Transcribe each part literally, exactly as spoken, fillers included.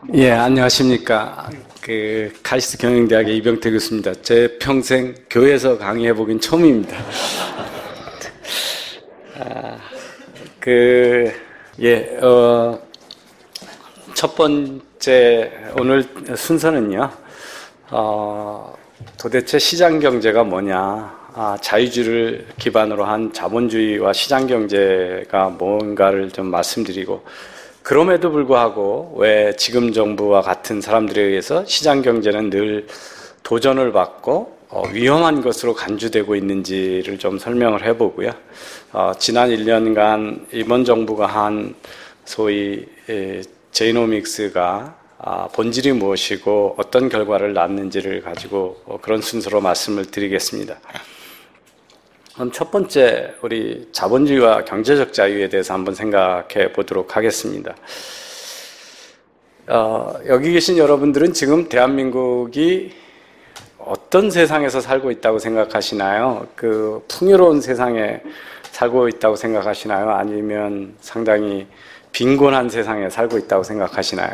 예, 안녕하십니까. 그 카이스트 경영대학의 이병태 교수입니다. 제 평생 교회에서 강의해보긴 처음입니다. 아, 그, 예, 어, 첫 번째, 오늘 순서는요, 어, 도대체 시장경제가 뭐냐, 아, 자유주의를 기반으로 한 자본주의와 시장경제가 뭔가를 좀 말씀드리고, 그럼에도 불구하고 왜 지금 정부와 같은 사람들에 의해서 시장경제는 늘 도전을 받고 어, 위험한 것으로 간주되고 있는지를 좀 설명을 해보고요. 어, 지난 일 년간 이번 정부가 한 소위 에, 제이노믹스가 아, 본질이 무엇이고 어떤 결과를 낳는지를 가지고 어, 그런 순서로 말씀을 드리겠습니다. 그럼 첫 번째 우리 자본주의와 경제적 자유에 대해서 한번 생각해 보도록 하겠습니다. 어, 여기 계신 여러분들은 지금 대한민국이 어떤 세상에서 살고 있다고 생각하시나요? 그 풍요로운 세상에 살고 있다고 생각하시나요? 아니면 상당히 빈곤한 세상에 살고 있다고 생각하시나요?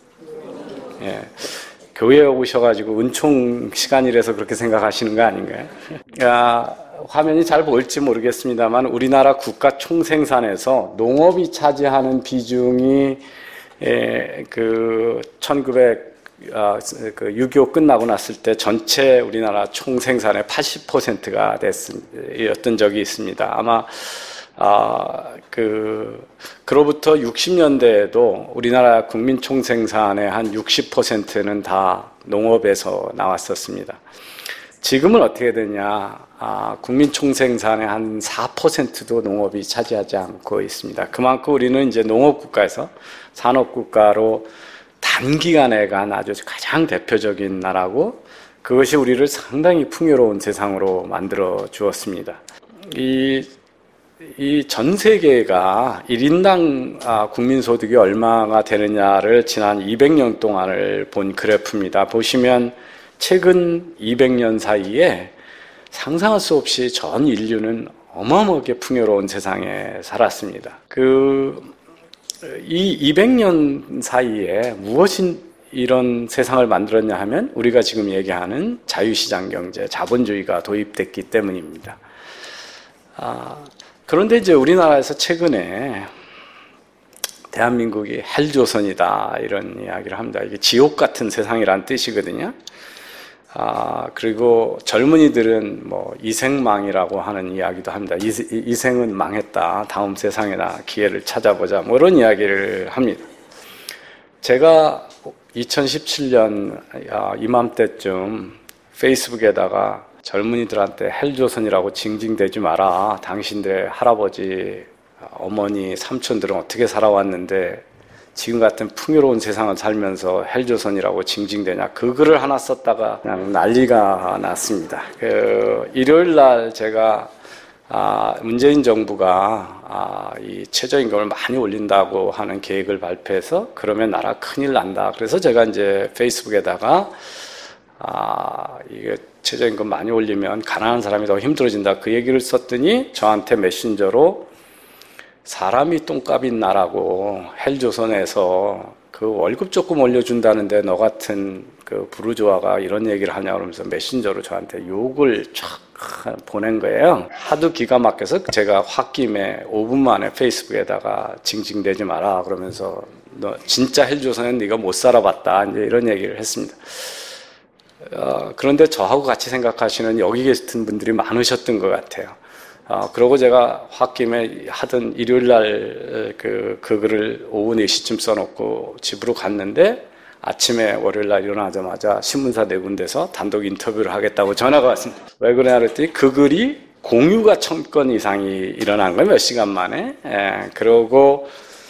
예. 교회에 오셔가지고 은총 시간이라서 그렇게 생각하시는 거 아닌가요? 야, 화면이 잘 보일지 모르겠습니다만 우리나라 국가 총생산에서 농업이 차지하는 비중이 에, 그 천구백 아, 그 육이오 끝나고 났을 때 전체 우리나라 총생산의 팔십 퍼센트가 됐었던 적이 있습니다. 아마 아, 그 그로부터 육십 년대에도 우리나라 국민 총생산의 한 육십 퍼센트는 다 농업에서 나왔었습니다. 지금은 어떻게 되냐? 아, 국민 총생산의 한 사 퍼센트도 농업이 차지하지 않고 있습니다. 그만큼 우리는 이제 농업 국가에서 산업 국가로 단기간에 간 아주 가장 대표적인 나라고 그것이 우리를 상당히 풍요로운 세상으로 만들어 주었습니다. 이 이 전 세계가 일 인당 국민소득이 얼마가 되느냐를 지난 이백 년 동안을 본 그래프입니다. 보시면 최근 이백 년 사이에 상상할 수 없이 전 인류는 어마어마하게 풍요로운 세상에 살았습니다. 그, 이 이백 년 사이에 무엇이 이런 세상을 만들었냐 하면 우리가 지금 얘기하는 자유시장 경제, 자본주의가 도입됐기 때문입니다. 아, 그런데 이제 우리나라에서 최근에 대한민국이 헬조선이다 이런 이야기를 합니다. 이게 지옥 같은 세상이란 뜻이거든요. 아, 그리고 젊은이들은 뭐 이생망이라고 하는 이야기도 합니다. 이, 이생은 망했다. 다음 세상에나 기회를 찾아보자. 뭐 이런 이야기를 합니다. 제가 이천십칠 년 이맘때쯤 페이스북에다가 젊은이들한테 헬조선이라고 징징대지 마라. 당신들의 할아버지, 어머니, 삼촌들은 어떻게 살아왔는데 지금 같은 풍요로운 세상을 살면서 헬조선이라고 징징대냐. 그 글을 하나 썼다가 그냥 난리가 났습니다. 그 일요일 날 제가 아, 문재인 정부가 아, 이 최저임금을 많이 올린다고 하는 계획을 발표해서 그러면 나라 큰일 난다. 그래서 제가 이제 페이스북에다가 아, 이게 최저임금 많이 올리면 가난한 사람이 더 힘들어진다. 그 얘기를 썼더니 저한테 메신저로 사람이 똥값인 나라고 헬조선에서 그 월급 조금 올려준다는데 너 같은 그 부르주아가 이런 얘기를 하냐 그러면서 메신저로 저한테 욕을 쫙 보낸 거예요. 하도 기가 막혀서 제가 홧김에 오 분 만에 페이스북에다가 징징대지 마라 그러면서 너 진짜 헬조선은 네가 못 살아봤다 이제 이런 얘기를 했습니다. 어, 그런데 저하고 같이 생각하시는 여기 계신 분들이 많으셨던 것 같아요. 어, 그러고 제가 홧김에 하던 일요일 날 그, 그 글을 오후 네 시쯤 써놓고 집으로 갔는데 아침에 월요일 날 일어나자마자 신문사 네 군데서 단독 인터뷰를 하겠다고 전화가 왔습니다. 왜 그러냐 그랬더니 그 글이 공유가 천 건 이상이 일어난 거예요. 몇 시간 만에. 예, 그러고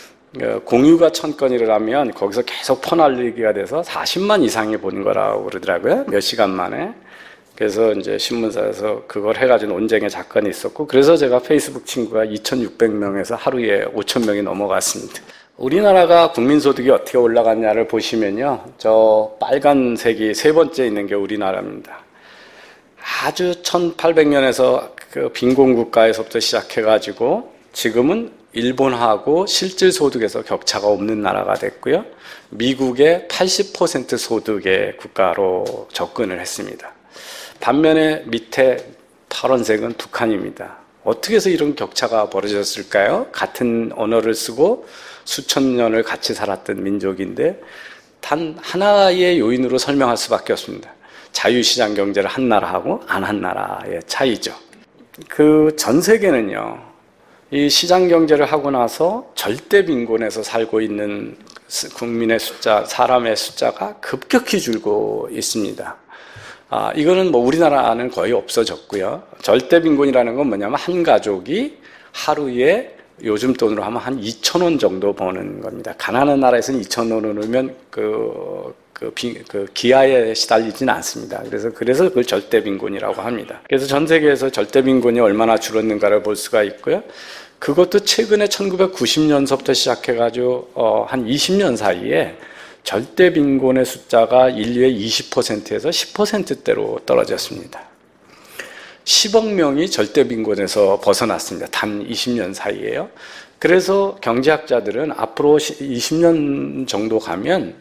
공유가 천 건이라면 거기서 계속 퍼날리기가 돼서 사십만 이상이 본 거라고 그러더라고요. 몇 시간 만에. 그래서 이제 신문사에서 그걸 해가지고 논쟁의 사건이 있었고, 그래서 제가 페이스북 친구가 이천육백 명에서 하루에 오천 명이 넘어갔습니다. 우리나라가 국민소득이 어떻게 올라갔냐를 보시면요. 저 빨간색이 세 번째 있는 게 우리나라입니다. 아주 천팔백 년에서 그 빈곤국가에서부터 시작해가지고 지금은 일본하고 실질 소득에서 격차가 없는 나라가 됐고요. 미국의 팔십 퍼센트 소득의 국가로 접근을 했습니다. 반면에 밑에 파란색은 북한입니다. 어떻게 해서 이런 격차가 벌어졌을까요? 같은 언어를 쓰고 수천 년을 같이 살았던 민족인데 단 하나의 요인으로 설명할 수밖에 없습니다. 자유시장 경제를 한 나라하고 안 한 나라의 차이죠. 그 전 세계는요, 이 시장 경제를 하고 나서 절대 빈곤에서 살고 있는 국민의 숫자, 사람의 숫자가 급격히 줄고 있습니다. 아, 이거는 뭐 우리나라는 거의 없어졌고요. 절대 빈곤이라는 건 뭐냐면 한 가족이 하루에 요즘 돈으로 하면 한 이천 원 정도 버는 겁니다. 가난한 나라에서는 이천 원으로면 그, 그, 비, 그 기아에 시달리지는 않습니다. 그래서, 그래서 그걸 절대 빈곤이라고 합니다. 그래서 전 세계에서 절대 빈곤이 얼마나 줄었는가를 볼 수가 있고요. 그것도 최근에 천구백구십 년서부터 시작해가지고, 어, 한 이십 년 사이에 절대 빈곤의 숫자가 인류의 이십 퍼센트에서 십 퍼센트대로 떨어졌습니다. 십억 명이 절대 빈곤에서 벗어났습니다. 단 이십 년 사이에요. 그래서 경제학자들은 앞으로 이십 년 정도 가면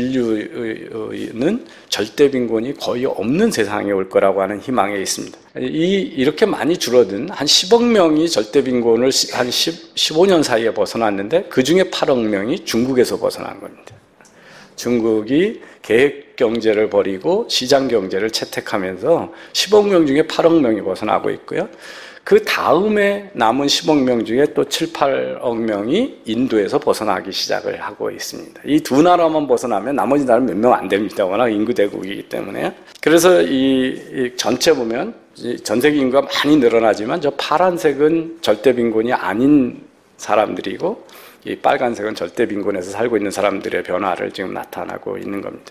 인류는 절대 빈곤이 거의 없는 세상에 올 거라고 하는 희망에 있습니다. 이, 이렇게 많이 줄어든 한 십억 명이 절대 빈곤을 한 십, 십오 년 사이에 벗어났는데 그 중에 팔억 명이 중국에서 벗어난 겁니다. 중국이 계획 경제를 버리고 시장 경제를 채택하면서 십억 명 중에 팔억 명이 벗어나고 있고요. 그 다음에 남은 십억 명 중에 또 칠, 팔억 명이 인도에서 벗어나기 시작을 하고 있습니다. 이 두 나라만 벗어나면 나머지 나라는 몇 명 안 됩니다. 워낙 인구 대국이기 때문에. 그래서 이, 이 전체 보면 전 세계 인구가 많이 늘어나지만 저 파란색은 절대 빈곤이 아닌 사람들이고 이 빨간색은 절대 빈곤에서 살고 있는 사람들의 변화를 지금 나타나고 있는 겁니다.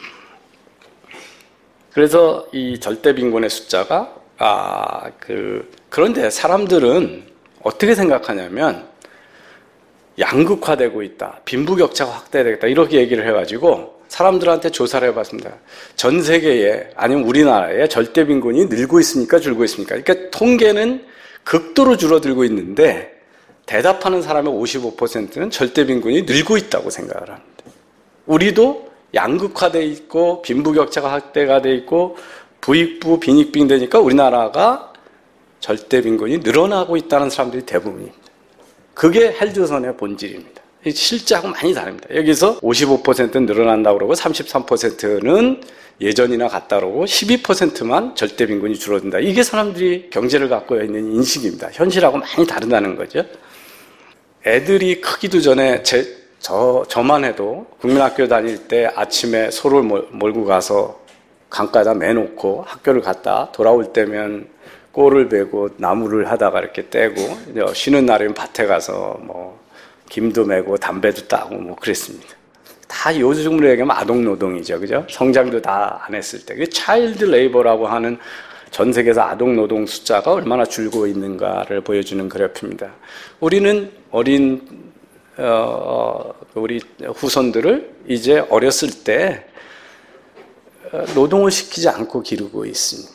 그래서 이 절대 빈곤의 숫자가 아, 그 그런데 사람들은 어떻게 생각하냐면 양극화되고 있다, 빈부격차가 확대되겠다 이렇게 얘기를 해가지고 사람들한테 조사를 해봤습니다. 전 세계에 아니면 우리나라에 절대 빈곤이 늘고 있습니까, 줄고 있습니까? 그러니까 통계는 극도로 줄어들고 있는데 대답하는 사람의 오십오 퍼센트는 절대 빈곤이 늘고 있다고 생각을 합니다. 우리도 양극화돼 있고 빈부격차가 확대가 돼 있고 부익부 빈익빈 되니까 우리나라가 절대 빈곤이 늘어나고 있다는 사람들이 대부분입니다. 그게 헬조선의 본질입니다. 실제하고 많이 다릅니다. 여기서 오십오 퍼센트는 늘어난다고 그러고 삼십삼 퍼센트는 예전이나 같다 그러고 십이 퍼센트만 절대 빈곤이 줄어든다. 이게 사람들이 경제를 갖고 있는 인식입니다. 현실하고 많이 다르다는 거죠. 애들이 크기도 전에 제, 저, 저만 해도 국민학교 다닐 때 아침에 소를 몰, 몰고 가서 강가에다 매놓고 학교를 갔다 돌아올 때면 꼴을 베고 나무를 하다가 이렇게 떼고 쉬는 날에는 밭에 가서 뭐 김도 메고 담배도 따고 뭐 그랬습니다. 다 요즘으로 얘기하면 아동 노동이죠, 그죠? 성장도 다 안 했을 때. 그 차일드 레이버라고 하는 전 세계에서 아동 노동 숫자가 얼마나 줄고 있는가를 보여주는 그래프입니다. 우리는 어린 어, 우리 후손들을 이제 어렸을 때 노동을 시키지 않고 기르고 있습니다.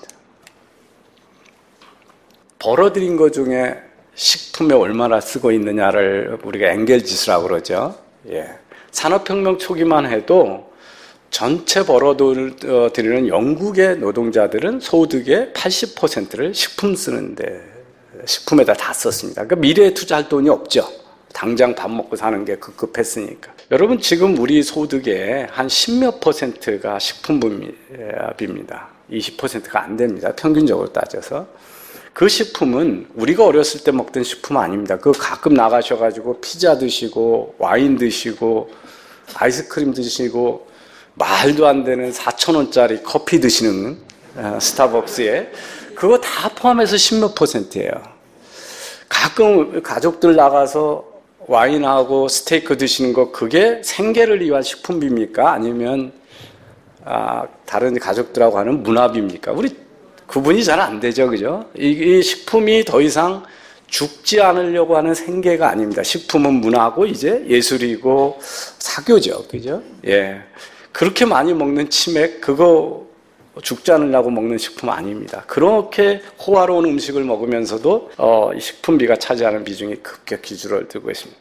벌어들인 것 중에 식품에 얼마나 쓰고 있느냐를 우리가 엔겔지수라고 그러죠. 예. 산업혁명 초기만 해도 전체 벌어들이는 영국의 노동자들은 소득의 팔십 퍼센트를 식품 쓰는데 식품에다 다 썼습니다. 그러니까 미래에 투자할 돈이 없죠. 당장 밥 먹고 사는 게 급급했으니까. 여러분 지금 우리 소득의 한 십몇 퍼센트가 식품비입니다. 이십 퍼센트가 안 됩니다. 평균적으로 따져서. 그 식품은 우리가 어렸을 때 먹던 식품 아닙니다. 그 가끔 나가셔가지고 피자 드시고 와인 드시고 아이스크림 드시고 말도 안 되는 사천 원짜리 커피 드시는 스타벅스에 그거 다 포함해서 십몇 퍼센트예요. 가끔 가족들 나가서 와인하고 스테이크 드시는 거 그게 생계를 위한 식품비입니까? 아니면 아, 다른 가족들하고 하는 문화비입니까? 우리 구분이 잘 안 되죠, 그죠? 이, 이 식품이 더 이상 죽지 않으려고 하는 생계가 아닙니다. 식품은 문화고 이제 예술이고 사교죠, 그죠? 예, 그렇게 많이 먹는 치맥 그거 죽지 않으려고 먹는 식품 아닙니다. 그렇게 호화로운 음식을 먹으면서도 어, 이 식품비가 차지하는 비중이 급격히 줄어들고 있습니다.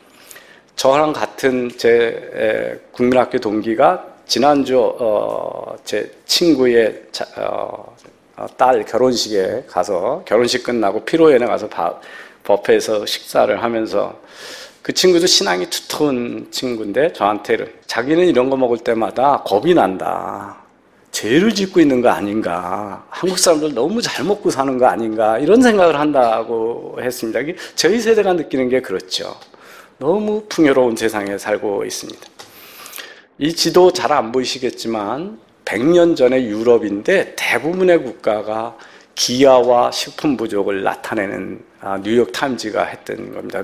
저랑 같은 제 에, 국민학교 동기가 지난주 어, 제 친구의 자, 어, 딸 결혼식에 가서 결혼식 끝나고 피로연에 가서 바, 버페에서 식사를 하면서 그 친구도 신앙이 두터운 친구인데 저한테는 자기는 이런 거 먹을 때마다 겁이 난다. 죄를 짓고 있는 거 아닌가. 한국 사람들 너무 잘 먹고 사는 거 아닌가. 이런 생각을 한다고 했습니다. 저희 세대가 느끼는 게 그렇죠. 너무 풍요로운 세상에 살고 있습니다. 이 지도 잘 안 보이시겠지만 백 년 전의 유럽인데 대부분의 국가가 기아와 식품 부족을 나타내는 뉴욕 타임즈가 했던 겁니다.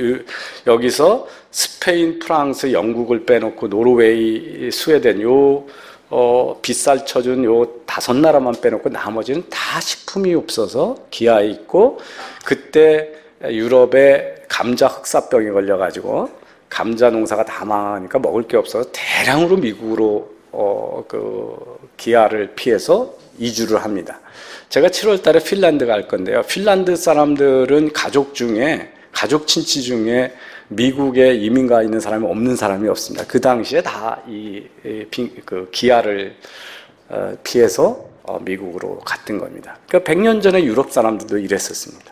여기서 스페인, 프랑스, 영국을 빼놓고 노르웨이, 스웨덴 요 어, 빗살 쳐준 요 다섯 나라만 빼놓고 나머지는 다 식품이 없어서 기아에 있고 그때 유럽에 감자 흑사병이 걸려가지고 감자 농사가 다 망하니까 먹을 게 없어서 대량으로 미국으로 어, 그 기아를 피해서 이주를 합니다. 제가 칠월 달에 핀란드 갈 건데요. 핀란드 사람들은 가족 중에, 가족 친지 중에 미국에 이민 가 있는 사람이 없는 사람이 없습니다. 그 당시에 다 이, 그 기아를 어, 피해서 어, 미국으로 갔던 겁니다. 그러니까 백 년 전에 유럽 사람들도 이랬었습니다.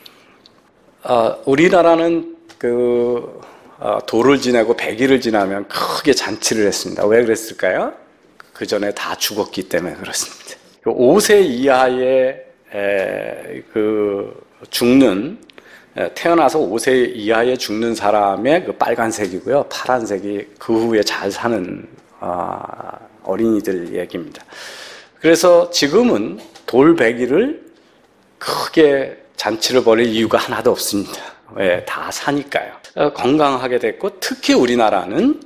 어, 우리나라는 그, 어, 도를 지내고 백 일을 지나면 크게 잔치를 했습니다. 왜 그랬을까요? 그 전에 다 죽었기 때문에 그렇습니다. 오 세 이하의 에, 그 죽는 에, 태어나서 오 세 이하에 죽는 사람의 그 빨간색이고요, 파란색이 그 후에 잘 사는 어, 어린이들 얘기입니다. 그래서 지금은 돌 백 일을 크게 잔치를 벌일 이유가 하나도 없습니다. 왜? 다 사니까요. 어, 건강하게 됐고 특히 우리나라는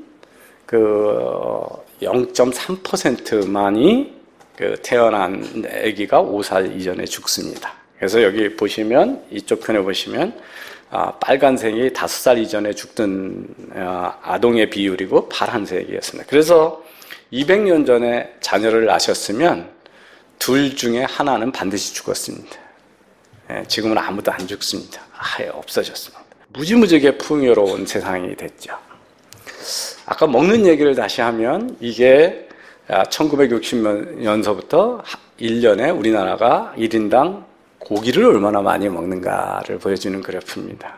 그 영 점 삼 퍼센트만이 그 태어난 아기가 오 살 이전에 죽습니다. 그래서 여기 보시면 이쪽 편에 보시면 아, 빨간색이 다섯 살 이전에 죽던 아, 아동의 비율이고 파란색이었습니다. 그래서 이백 년 전에 자녀를 낳으셨으면 둘 중에 하나는 반드시 죽었습니다. 예, 지금은 아무도 안 죽습니다. 아예 없어졌습니다. 무지무지하게 풍요로운 세상이 됐죠. 아까 먹는 얘기를 다시 하면 이게 천구백육십 년서부터 일 년에 우리나라가 일 인당 고기를 얼마나 많이 먹는가를 보여주는 그래프입니다.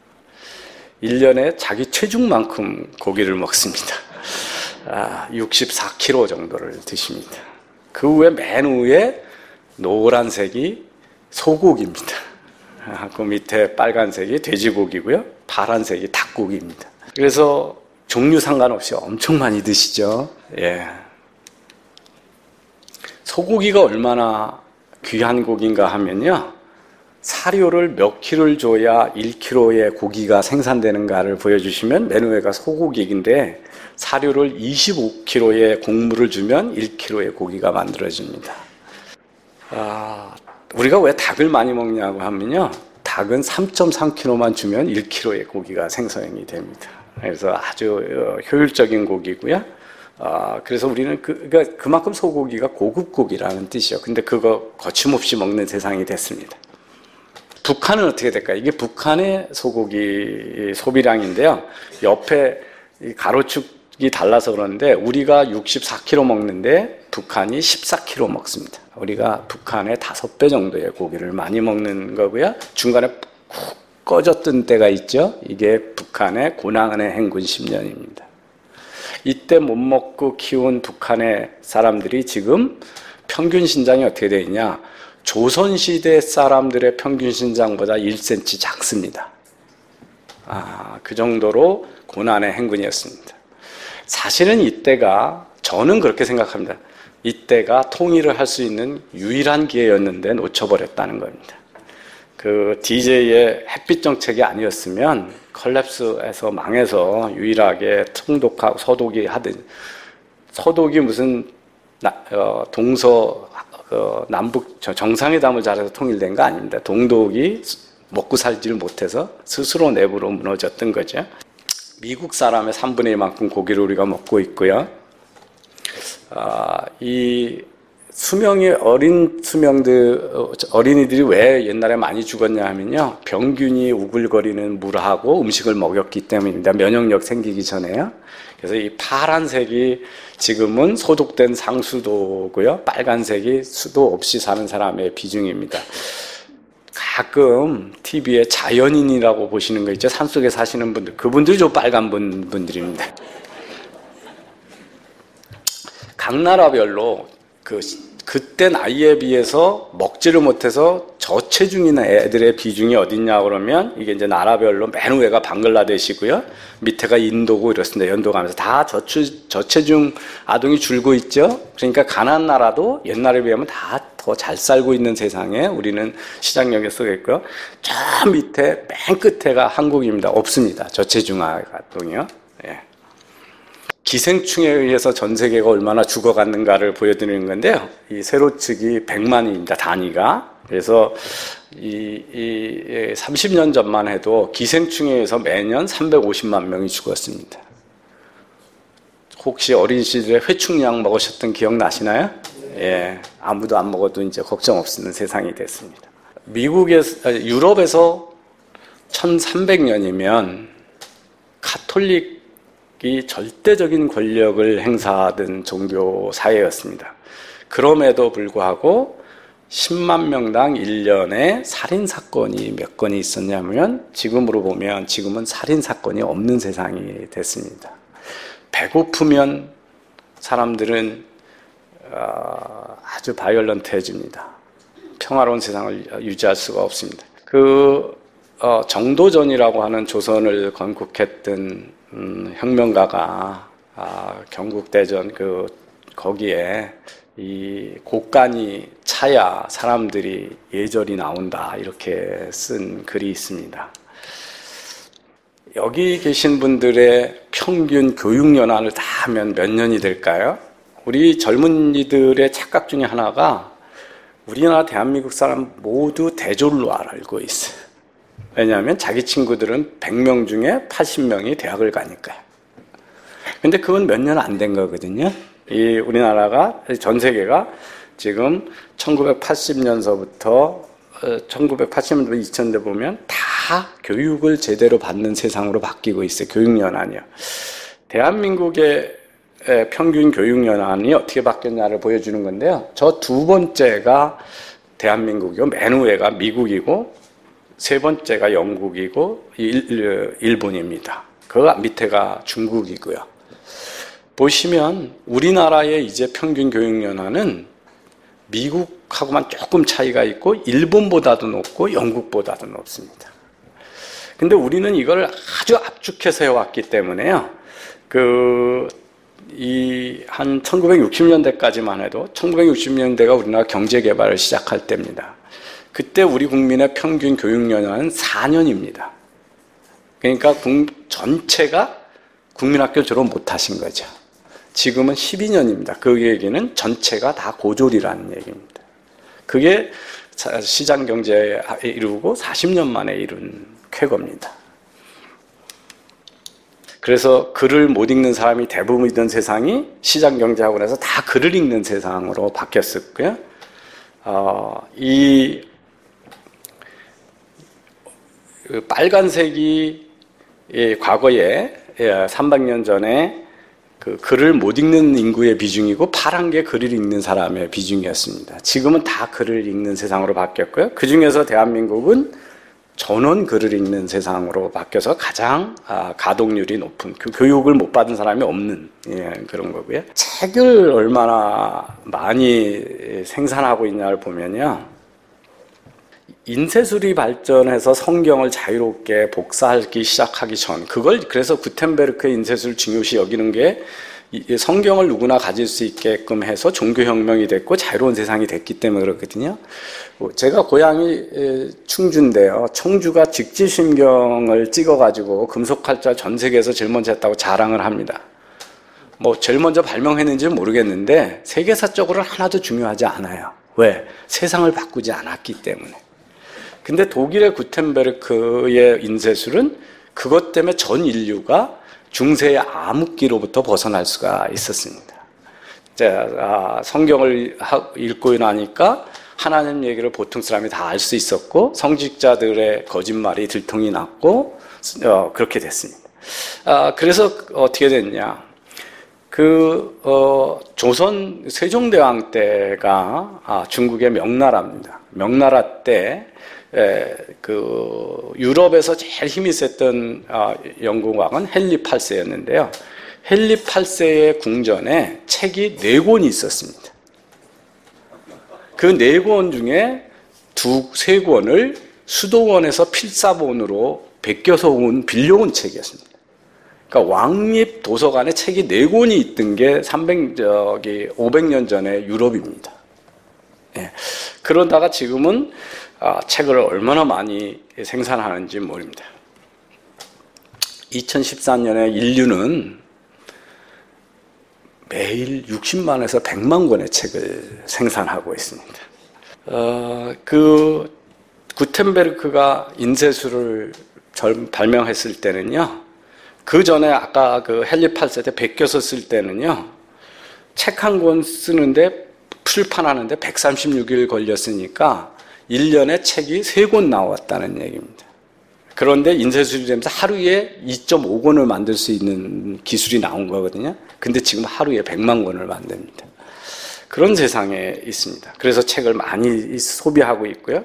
일 년에 자기 체중만큼 고기를 먹습니다. 아, 육십사 킬로그램 정도를 드십니다. 그 후에 맨 위에 노란색이 소고기입니다. 아, 그 밑에 빨간색이 돼지고기고요. 파란색이 닭고기입니다. 그래서 종류 상관없이 엄청 많이 드시죠. 예. 소고기가 얼마나 귀한 고기인가 하면요, 사료를 몇 킬로를 줘야 일 킬로의 고기가 생산되는가를 보여주시면 맨 위가 소고기인데 사료를 이십오 킬로의 곡물을 주면 일 킬로의 고기가 만들어집니다. 아, 우리가 왜 닭을 많이 먹냐고 하면요, 닭은 삼 점 삼 킬로만 주면 일 킬로의 고기가 생성이 됩니다. 그래서 아주 효율적인 고기고요. 아, 그래서 우리는 그, 그러니까 그만큼 소고기가 고급 고기라는 뜻이요. 근데 그거 거침없이 먹는 세상이 됐습니다. 북한은 어떻게 될까요? 이게 북한의 소고기 소비량인데요. 옆에 가로축이 달라서 그러는데 우리가 육십사 킬로그램 먹는데 북한이 십사 킬로그램 먹습니다. 우리가 북한의 다섯 배 정도의 고기를 많이 먹는 거고요. 중간에 푹 꺼졌던 때가 있죠. 이게 북한의 고난의 행군 십 년입니다. 이때 못 먹고 키운 북한의 사람들이 지금 평균 신장이 어떻게 되어 있냐? 조선시대 사람들의 평균 신장보다 일 센티미터 작습니다. 아, 그 정도로 고난의 행군이었습니다. 사실은 이때가, 저는 그렇게 생각합니다. 이때가 통일을 할 수 있는 유일한 기회였는데 놓쳐버렸다는 겁니다. 그 디제이의 햇빛 정책이 아니었으면 컬랩스에서 망해서 유일하게 통독하고 서독이 하든, 서독이 무슨 나, 어, 동서 어, 남북 정상회담을 잘해서 통일된 거 아닙니다. 동독이 먹고 살지를 못해서 스스로 내부로 무너졌던 거죠. 미국 사람의 삼분의 일만큼 고기를 우리가 먹고 있고요. 아, 이 수명이 어린 수명들 어린이들이 왜 옛날에 많이 죽었냐 하면요, 병균이 우글거리는 물하고 음식을 먹였기 때문입니다. 면역력 생기기 전에요. 그래서 이 파란색이 지금은 소독된 상수도고요, 빨간색이 수도 없이 사는 사람의 비중입니다. 가끔 티비에 자연인이라고 보시는 거 있죠, 산속에 사시는 분들, 그분들이 저 빨간 분, 분들입니다. 각 나라별로 그 그때 나이에 비해서 먹지를 못해서 저체중인 애들의 비중이 어딨냐 그러면, 이게 이제 나라별로 맨 위가 방글라데시고요, 밑에가 인도고 이렇습니다. 연도 가면서 다 저체, 저체중 아동이 줄고 있죠. 그러니까 가난한 나라도 옛날에 비하면 다 더 잘 살고 있는 세상에 우리는 시장역에 쏘여 있고요. 저 밑에 맨 끝에가 한국입니다. 없습니다, 저체중 아동이요. 예. 기생충에 의해서 전 세계가 얼마나 죽어갔는가를 보여드리는 건데요. 이 세로축이 백만입니다, 단위가. 그래서 이, 이 삼십 년 전만 해도 기생충에 의해서 매년 삼백오십만 명이 죽었습니다. 혹시 어린 시절에 회충약 먹으셨던 기억 나시나요? 예, 아무도 안 먹어도 이제 걱정 없는 세상이 됐습니다. 미국에서, 유럽에서 천삼백 년이면 가톨릭 이 절대적인 권력을 행사하던 종교 사회였습니다. 그럼에도 불구하고 십만 명당 일 년에 살인사건이 몇 건이 있었냐면, 지금으로 보면 지금은 살인사건이 없는 세상이 됐습니다. 배고프면 사람들은 아주 바이올런트해집니다. 평화로운 세상을 유지할 수가 없습니다. 그 정도전이라고 하는 조선을 건국했던 음, 혁명가가 아, 경국대전 그 거기에 이 곡간이 차야 사람들이 예절이 나온다, 이렇게 쓴 글이 있습니다. 여기 계신 분들의 평균 교육연한을 다 하면 몇 년이 될까요? 우리 젊은이들의 착각 중에 하나가, 우리나라 대한민국 사람 모두 대졸로 알고 있어요. 왜냐하면 자기 친구들은 백 명 중에 팔십 명이 대학을 가니까요. 근데 그건 몇 년 안 된 거거든요. 이 우리나라가, 전 세계가 지금 천구백팔십 년서부터 천구백팔십 년부터 이천 년 보면 다 교육을 제대로 받는 세상으로 바뀌고 있어요. 교육연한이요. 대한민국의 평균 교육연한이 어떻게 바뀌었냐를 보여주는 건데요. 저 두 번째가 대한민국이고, 맨 위가 미국이고, 세 번째가 영국이고 일, 일본입니다. 그 밑에가 중국이고요. 보시면 우리나라의 이제 평균 교육연한은 미국하고만 조금 차이가 있고, 일본보다도 높고 영국보다도 높습니다. 근데 우리는 이걸 아주 압축해서 해왔기 때문에요. 그, 이, 한 천구백육십 년대까지만 해도, 천구백육십 년대가 우리나라 경제개발을 시작할 때입니다. 그때 우리 국민의 평균 교육연한은 사 년입니다. 그러니까 전체가 국민학교 졸업 못하신 거죠. 지금은 십이 년입니다. 그 얘기는 전체가 다 고졸이라는 얘기입니다. 그게 시장경제에 이루고 사십 년 만에 이룬 쾌거입니다. 그래서 글을 못 읽는 사람이 대부분이던 세상이 시장경제학원에서 다 글을 읽는 세상으로 바뀌었었고요. 어, 이 빨간색이 과거에 삼백 년 전에 그 글을 못 읽는 인구의 비중이고, 파란 게 글을 읽는 사람의 비중이었습니다. 지금은 다 글을 읽는 세상으로 바뀌었고요. 그 중에서 대한민국은 전원 글을 읽는 세상으로 바뀌어서 가장 가동률이 높은, 그 교육을 못 받은 사람이 없는, 예, 그런 거고요. 책을 얼마나 많이 생산하고 있냐를 보면요, 인쇄술이 발전해서 성경을 자유롭게 복사하기 시작하기 전, 그걸 그래서 구텐베르크의 인쇄술을 중요시 여기는 게, 성경을 누구나 가질 수 있게끔 해서 종교혁명이 됐고 자유로운 세상이 됐기 때문에 그렇거든요. 제가 고향이 충주인데요, 청주가 직지심경을 찍어가지고 금속활자 전 세계에서 제일 먼저 했다고 자랑을 합니다. 뭐 제일 먼저 발명했는지는 모르겠는데 세계사적으로는 하나도 중요하지 않아요. 왜? 세상을 바꾸지 않았기 때문에. 근데 독일의 구텐베르크의 인쇄술은 그것 때문에 전 인류가 중세의 암흑기로부터 벗어날 수가 있었습니다. 자, 성경을 읽고 나니까 하나님 얘기를 보통 사람이 다 알 수 있었고 성직자들의 거짓말이 들통이 났고 어, 그렇게 됐습니다. 아, 그래서 어떻게 됐냐? 그 어, 조선 세종대왕 때가 아, 중국의 명나라입니다. 명나라 때 에, 그 유럽에서 제일 힘이 셌던 아, 영국왕은 헨리 팔 세였는데요. 헨리 팔 세의 궁전에 책이 네 권이 있었습니다. 그 네 권 중에 두, 세 권을 수도원에서 필사본으로 베껴서 온, 빌려온 책이었습니다. 그러니까 왕립 도서관에 책이 네 권이 있던 게 삼백, 저기, 오백 년 전의 유럽입니다. 예. 그러다가 지금은 아, 책을 얼마나 많이 생산하는지 모릅니다. 이천십사 년에 인류는 매일 육십만에서 백만 권의 책을 생산하고 있습니다. 어, 그 구텐베르크가 인쇄술을 발명했을 때는요, 그 전에 아까 그 헨리 팔 세 때 베껴서 쓸 때는요, 책 한 권 쓰는데 출판하는데 백삼십육 일 걸렸으니까 일 년에 책이 세 권 나왔다는 얘기입니다. 그런데 인쇄술이 되면서 하루에 이 점 오 권을 만들 수 있는 기술이 나온 거거든요. 근데 지금 하루에 백만 권을 만듭니다. 그런 세상에 있습니다. 그래서 책을 많이 소비하고 있고요.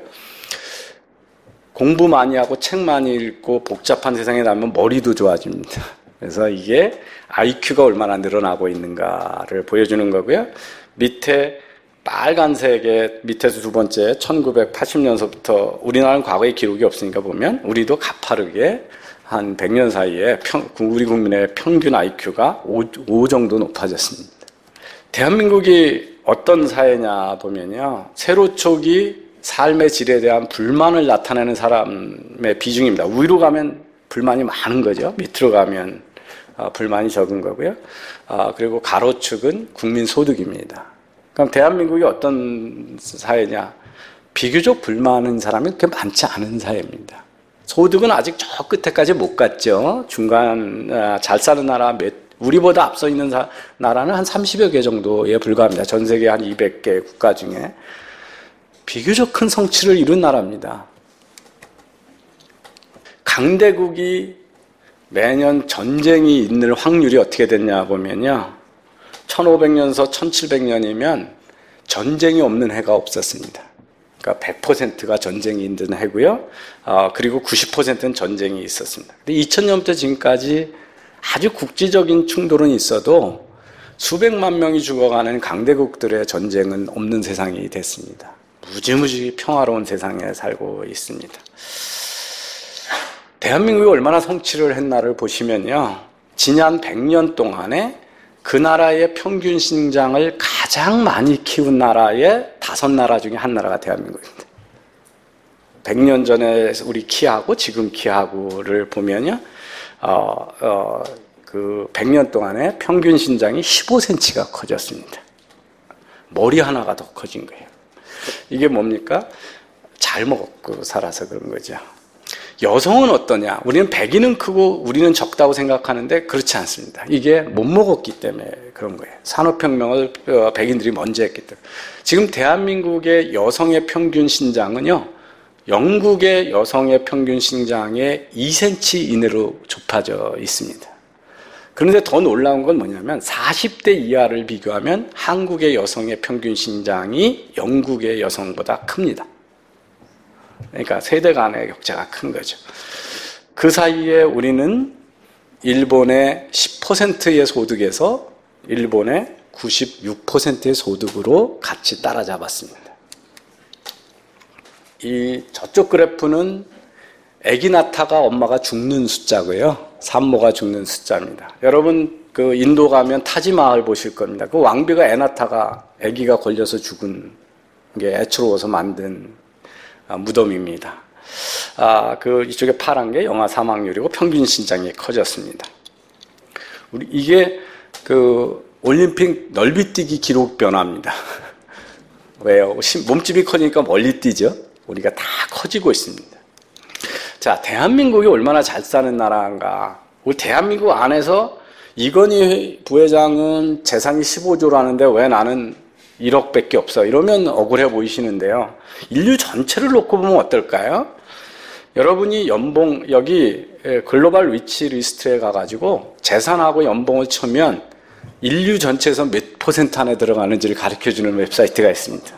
공부 많이 하고 책 많이 읽고 복잡한 세상에 나면 머리도 좋아집니다. 그래서 이게 아이큐가 얼마나 늘어나고 있는가를 보여주는 거고요. 밑에 빨간색의 밑에서 두 번째 천구백팔십 년서부터 우리나라는 과거에 기록이 없으니까 보면 우리도 가파르게 한 백 년 사이에 평, 우리 국민의 평균 아이큐가 오, 오 정도 높아졌습니다. 대한민국이 어떤 사회냐 보면요. 세로촉이 삶의 질에 대한 불만을 나타내는 사람의 비중입니다. 위로 가면 불만이 많은 거죠. 밑으로 가면 불만이 적은 거고요. 그리고 가로축은 국민소득입니다. 그럼 대한민국이 어떤 사회냐? 비교적 불만 많은 사람이 그렇게 많지 않은 사회입니다. 소득은 아직 저 끝에까지 못 갔죠. 중간 잘 사는 나라 몇 우리보다 앞서 있는 사, 나라는 한 삼십여 개 정도에 불과합니다. 전 세계 한 이백 개 국가 중에 비교적 큰 성취를 이룬 나라입니다. 강대국이 매년 전쟁이 있는 확률이 어떻게 됐냐 보면요. 천오백 년서 천칠백 년이면 전쟁이 없는 해가 없었습니다. 그러니까 백 퍼센트가 전쟁이 있는 해고요. 어, 그리고 구십 퍼센트는 전쟁이 있었습니다. 근데 이천 년부터 지금까지 아주 국지적인 충돌은 있어도 수백만 명이 죽어가는 강대국들의 전쟁은 없는 세상이 됐습니다. 무지무지 평화로운 세상에 살고 있습니다. 대한민국이 얼마나 성취를 했나를 보시면요. 지난 백 년 동안에 그 나라의 평균 신장을 가장 많이 키운 나라의 다섯 나라 중에 한 나라가 대한민국입니다. 백 년 전에 우리 키하고 지금 키하고를 보면요. 어, 어, 그 백 년 동안에 평균 신장이 십오 센티미터가 커졌습니다. 머리 하나가 더 커진 거예요. 이게 뭡니까? 잘 먹고 살아서 그런 거죠. 여성은 어떠냐? 우리는 백인은 크고 우리는 적다고 생각하는데 그렇지 않습니다. 이게 못 먹었기 때문에 그런 거예요. 산업혁명을 백인들이 먼저 했기 때문에. 지금 대한민국의 여성의 평균 신장은요, 영국의 여성의 평균 신장의 이 센티미터 이내로 좁아져 있습니다. 그런데 더 놀라운 건 뭐냐면 사십 대 이하를 비교하면 한국의 여성의 평균 신장이 영국의 여성보다 큽니다. 그러니까 세대 간의 격차가 큰 거죠. 그 사이에 우리는 일본의 십 퍼센트의 소득에서 일본의 구십육 퍼센트의 소득으로 같이 따라잡았습니다. 이 저쪽 그래프는 아기 낳다가 엄마가 죽는 숫자고요. 산모가 죽는 숫자입니다. 여러분 그 인도 가면 타지마을 보실 겁니다. 그 왕비가 애 낳다가 아기가 걸려서 죽은 게 애처로워서 만든 무덤입니다. 아, 그 이쪽에 파란 게 영아 사망률이고 평균 신장이 커졌습니다. 우리 이게 그 올림픽 넓이뛰기 기록 변화입니다. 왜요? 몸집이 커지니까 멀리 뛰죠. 우리가 다 커지고 있습니다. 자, 대한민국이 얼마나 잘 사는 나라인가? 우리 대한민국 안에서 이건희 부회장은 재산이 십오조라는데 왜 나는 일억밖에 없어? 이러면 억울해 보이시는데요. 인류 전체를 놓고 보면 어떨까요? 여러분이 연봉, 여기 글로벌 위치 리스트에 가가지고 재산하고 연봉을 치면 인류 전체에서 몇 퍼센트 안에 들어가는지를 가르쳐주는 웹사이트가 있습니다.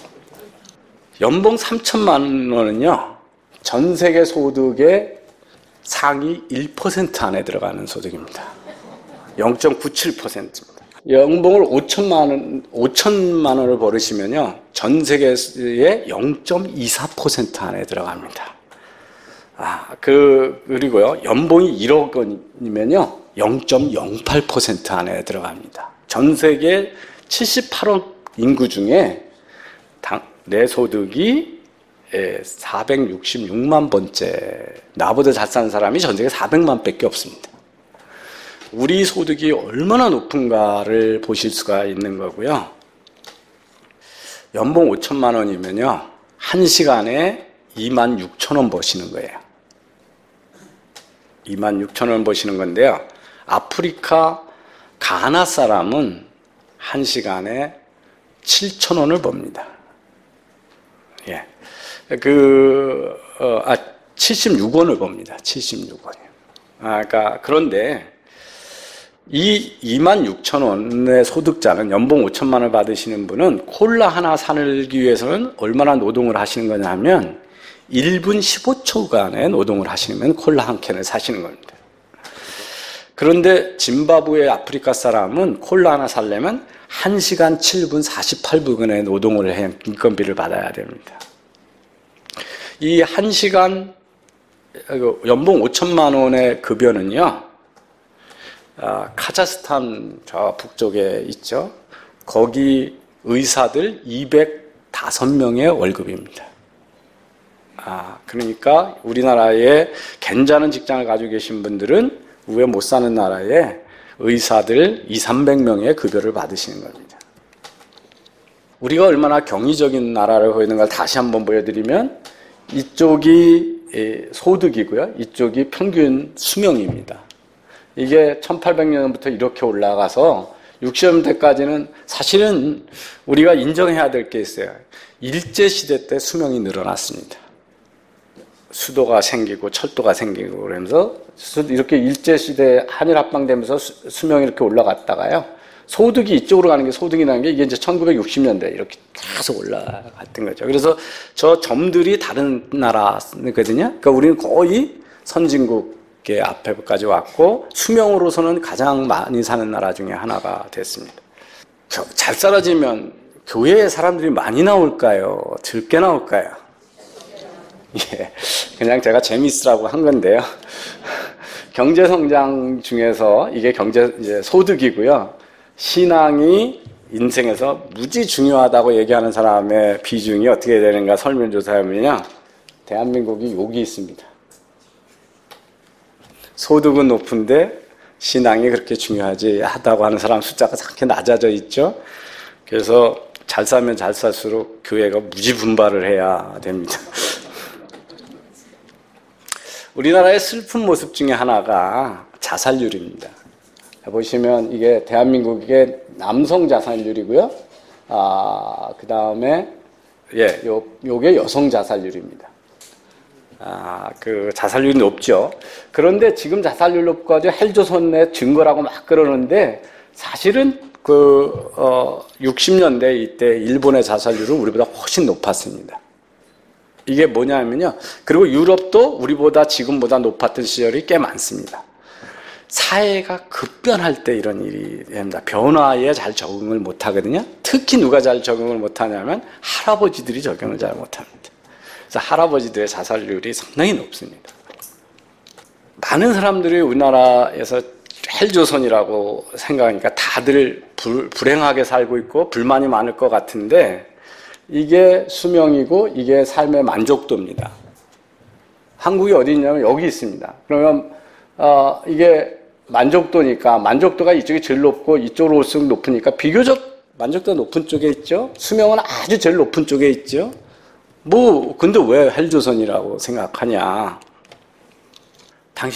연봉 삼천만 원은요, 전 세계 소득의 상위 일 퍼센트 안에 들어가는 소득입니다. 영 점 구칠 퍼센트입니다. 연봉을 오천만 원, 오천만 원을 벌으시면요, 전 세계의 영 점 이사 퍼센트 안에 들어갑니다. 아, 그, 그리고요, 연봉이 일억 원이면요, 영 점 영팔 퍼센트 안에 들어갑니다. 전 세계 칠십팔억 인구 중에 당, 내 소득이 사백육십육만 번째, 나보다 잘 사는 사람이 전 세계 사백만 밖에 없습니다. 우리 소득이 얼마나 높은가를 보실 수가 있는 거고요. 연봉 오천만 원이면요, 한 시간에 이만 육천 원 버시는 거예요. 이만 육천 원 버시는 건데요. 아프리카 가나 사람은 한 시간에 칠천 원을 법니다. 예. 그, 어, 아, 칠십육 원을 법니다. 칠십육 원이요. 아, 그러니까, 그런데, 이 이만 육천 원의 소득자는 연봉 오천만 원을 받으시는 분은 콜라 하나 사기 위해서는 얼마나 노동을 하시는 거냐 하면 일 분 십오 초간의 노동을 하시면 콜라 한 캔을 사시는 겁니다. 그런데 짐바브웨 아프리카 사람은 콜라 하나 사려면 한 시간 칠 분 사십팔 분의 노동을 해 인건비를 받아야 됩니다. 이 한 시간 연봉 오천만 원의 급여는요, 아, 카자흐스탄 저 북쪽에 있죠. 거기 의사들 이백오 명의 월급입니다. 아, 그러니까 우리나라에 괜찮은 직장을 가지고 계신 분들은 왜 못 사는 나라에 의사들 이삼백 명의 급여를 받으시는 겁니다. 우리가 얼마나 경이적인 나라를 보이는 걸 다시 한번 보여드리면, 이쪽이 소득이고요, 이쪽이 평균 수명입니다. 이게 천팔백 년부터 이렇게 올라가서 육십 년대까지는 사실은 우리가 인정해야 될 게 있어요. 일제시대 때 수명이 늘어났습니다. 수도가 생기고 철도가 생기고 그러면서 이렇게 일제시대 한일 합방되면서 수명이 이렇게 올라갔다가요, 소득이 이쪽으로 가는 게 소득이라는 게 이게 이제 천구백육십 년대 이렇게 계속 올라갔던 거죠. 그래서 저 점들이 다른 나라거든요. 그러니까 우리는 거의 선진국의 앞에까지 왔고 수명으로서는 가장 많이 사는 나라 중에 하나가 됐습니다. 잘 살아지면 교회에 사람들이 많이 나올까요? 적게 나올까요? 예, 그냥 제가 재미있으라고 한 건데요. 경제 성장 중에서 이게 경제 이제 소득이고요. 신앙이 인생에서 무지 중요하다고 얘기하는 사람의 비중이 어떻게 되는가 설문조사해보면요, 대한민국이 여기 있습니다. 소득은 높은데 신앙이 그렇게 중요하지 하다고 하는 사람 숫자가 그렇게 낮아져 있죠. 그래서 잘 살면 잘 살수록 교회가 무지 분발을 해야 됩니다. 우리나라의 슬픈 모습 중에 하나가 자살률입니다. 보시면 이게 대한민국의 남성 자살률이고요. 아, 그 다음에, 예, 요, 요게 여성 자살률입니다. 아, 그 자살률이 높죠. 그런데 지금 자살률 높고가지고 헬조선의 증거라고 막 그러는데 사실은 그, 어, 육십 년대 이때 일본의 자살률은 우리보다 훨씬 높았습니다. 이게 뭐냐면요. 그리고 유럽도 우리보다 지금보다 높았던 시절이 꽤 많습니다. 사회가 급변할 때 이런 일이 됩니다. 변화에 잘 적응을 못 하거든요. 특히 누가 잘 적응을 못 하냐면 할아버지들이 적응을 잘 못 합니다. 그래서 할아버지들의 자살률이 상당히 높습니다. 많은 사람들이 우리나라에서 헬조선이라고 생각하니까 다들 불, 불행하게 살고 있고 불만이 많을 것 같은데 이게 수명이고 이게 삶의 만족도입니다. 한국이 어디 있냐면 여기 있습니다. 그러면 어, 이게 만족도니까 만족도가 이쪽이 제일 높고 이쪽으로 올수록 높으니까 비교적 만족도가 높은 쪽에 있죠. 수명은 아주 제일 높은 쪽에 있죠. 뭐 근데 왜 헬조선이라고 생각하냐? 당신이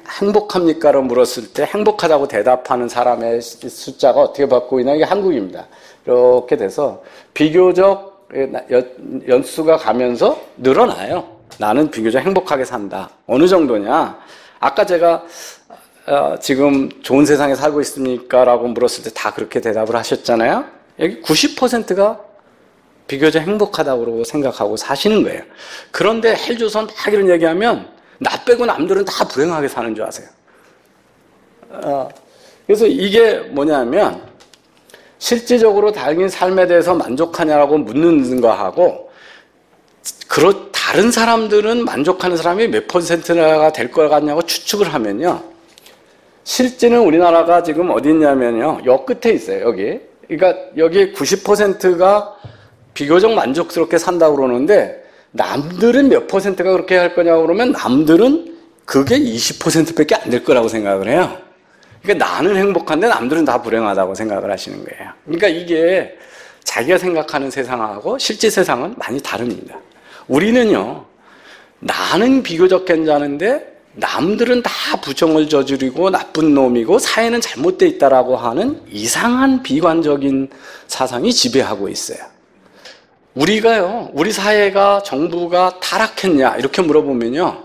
행복합니까로 물었을 때 행복하다고 대답하는 사람의 숫자가 어떻게 바뀌고 있나? 이게 한국입니다. 이렇게 돼서 비교적 연수가 가면서 늘어나요. 나는 비교적 행복하게 산다. 어느 정도냐? 아까 제가 어, 지금 좋은 세상에 살고 있습니까? 라고 물었을 때 다 그렇게 대답을 하셨잖아요. 여기 구십 퍼센트가 비교적 행복하다고 생각하고 사시는 거예요. 그런데 헬조선 막 이런 얘기하면 나 빼고 남들은 다 불행하게 사는 줄 아세요. 어, 그래서 이게 뭐냐면 실질적으로 자기 삶에 대해서 만족하냐라고 묻는 거하고 그렇 다른 사람들은 만족하는 사람이 몇 퍼센트가 될 것 같냐고 추측을 하면요. 실제는 우리나라가 지금 어디 있냐면요. 여 끝에 있어요. 여기. 그러니까 여기 구십 퍼센트가 비교적 만족스럽게 산다고 그러는데 남들은 몇 퍼센트가 그렇게 할 거냐고 그러면 남들은 그게 이십 퍼센트밖에 안 될 거라고 생각을 해요. 그러니까 나는 행복한데 남들은 다 불행하다고 생각을 하시는 거예요. 그러니까 이게 자기가 생각하는 세상하고 실제 세상은 많이 다릅니다. 우리는요, 나는 비교적 괜찮은데 남들은 다 부정을 저지르고 나쁜 놈이고 사회는 잘못되어 있다라고 하는 이상한 비관적인 사상이 지배하고 있어요. 우리가요, 우리 사회가 정부가 타락했냐 이렇게 물어보면요,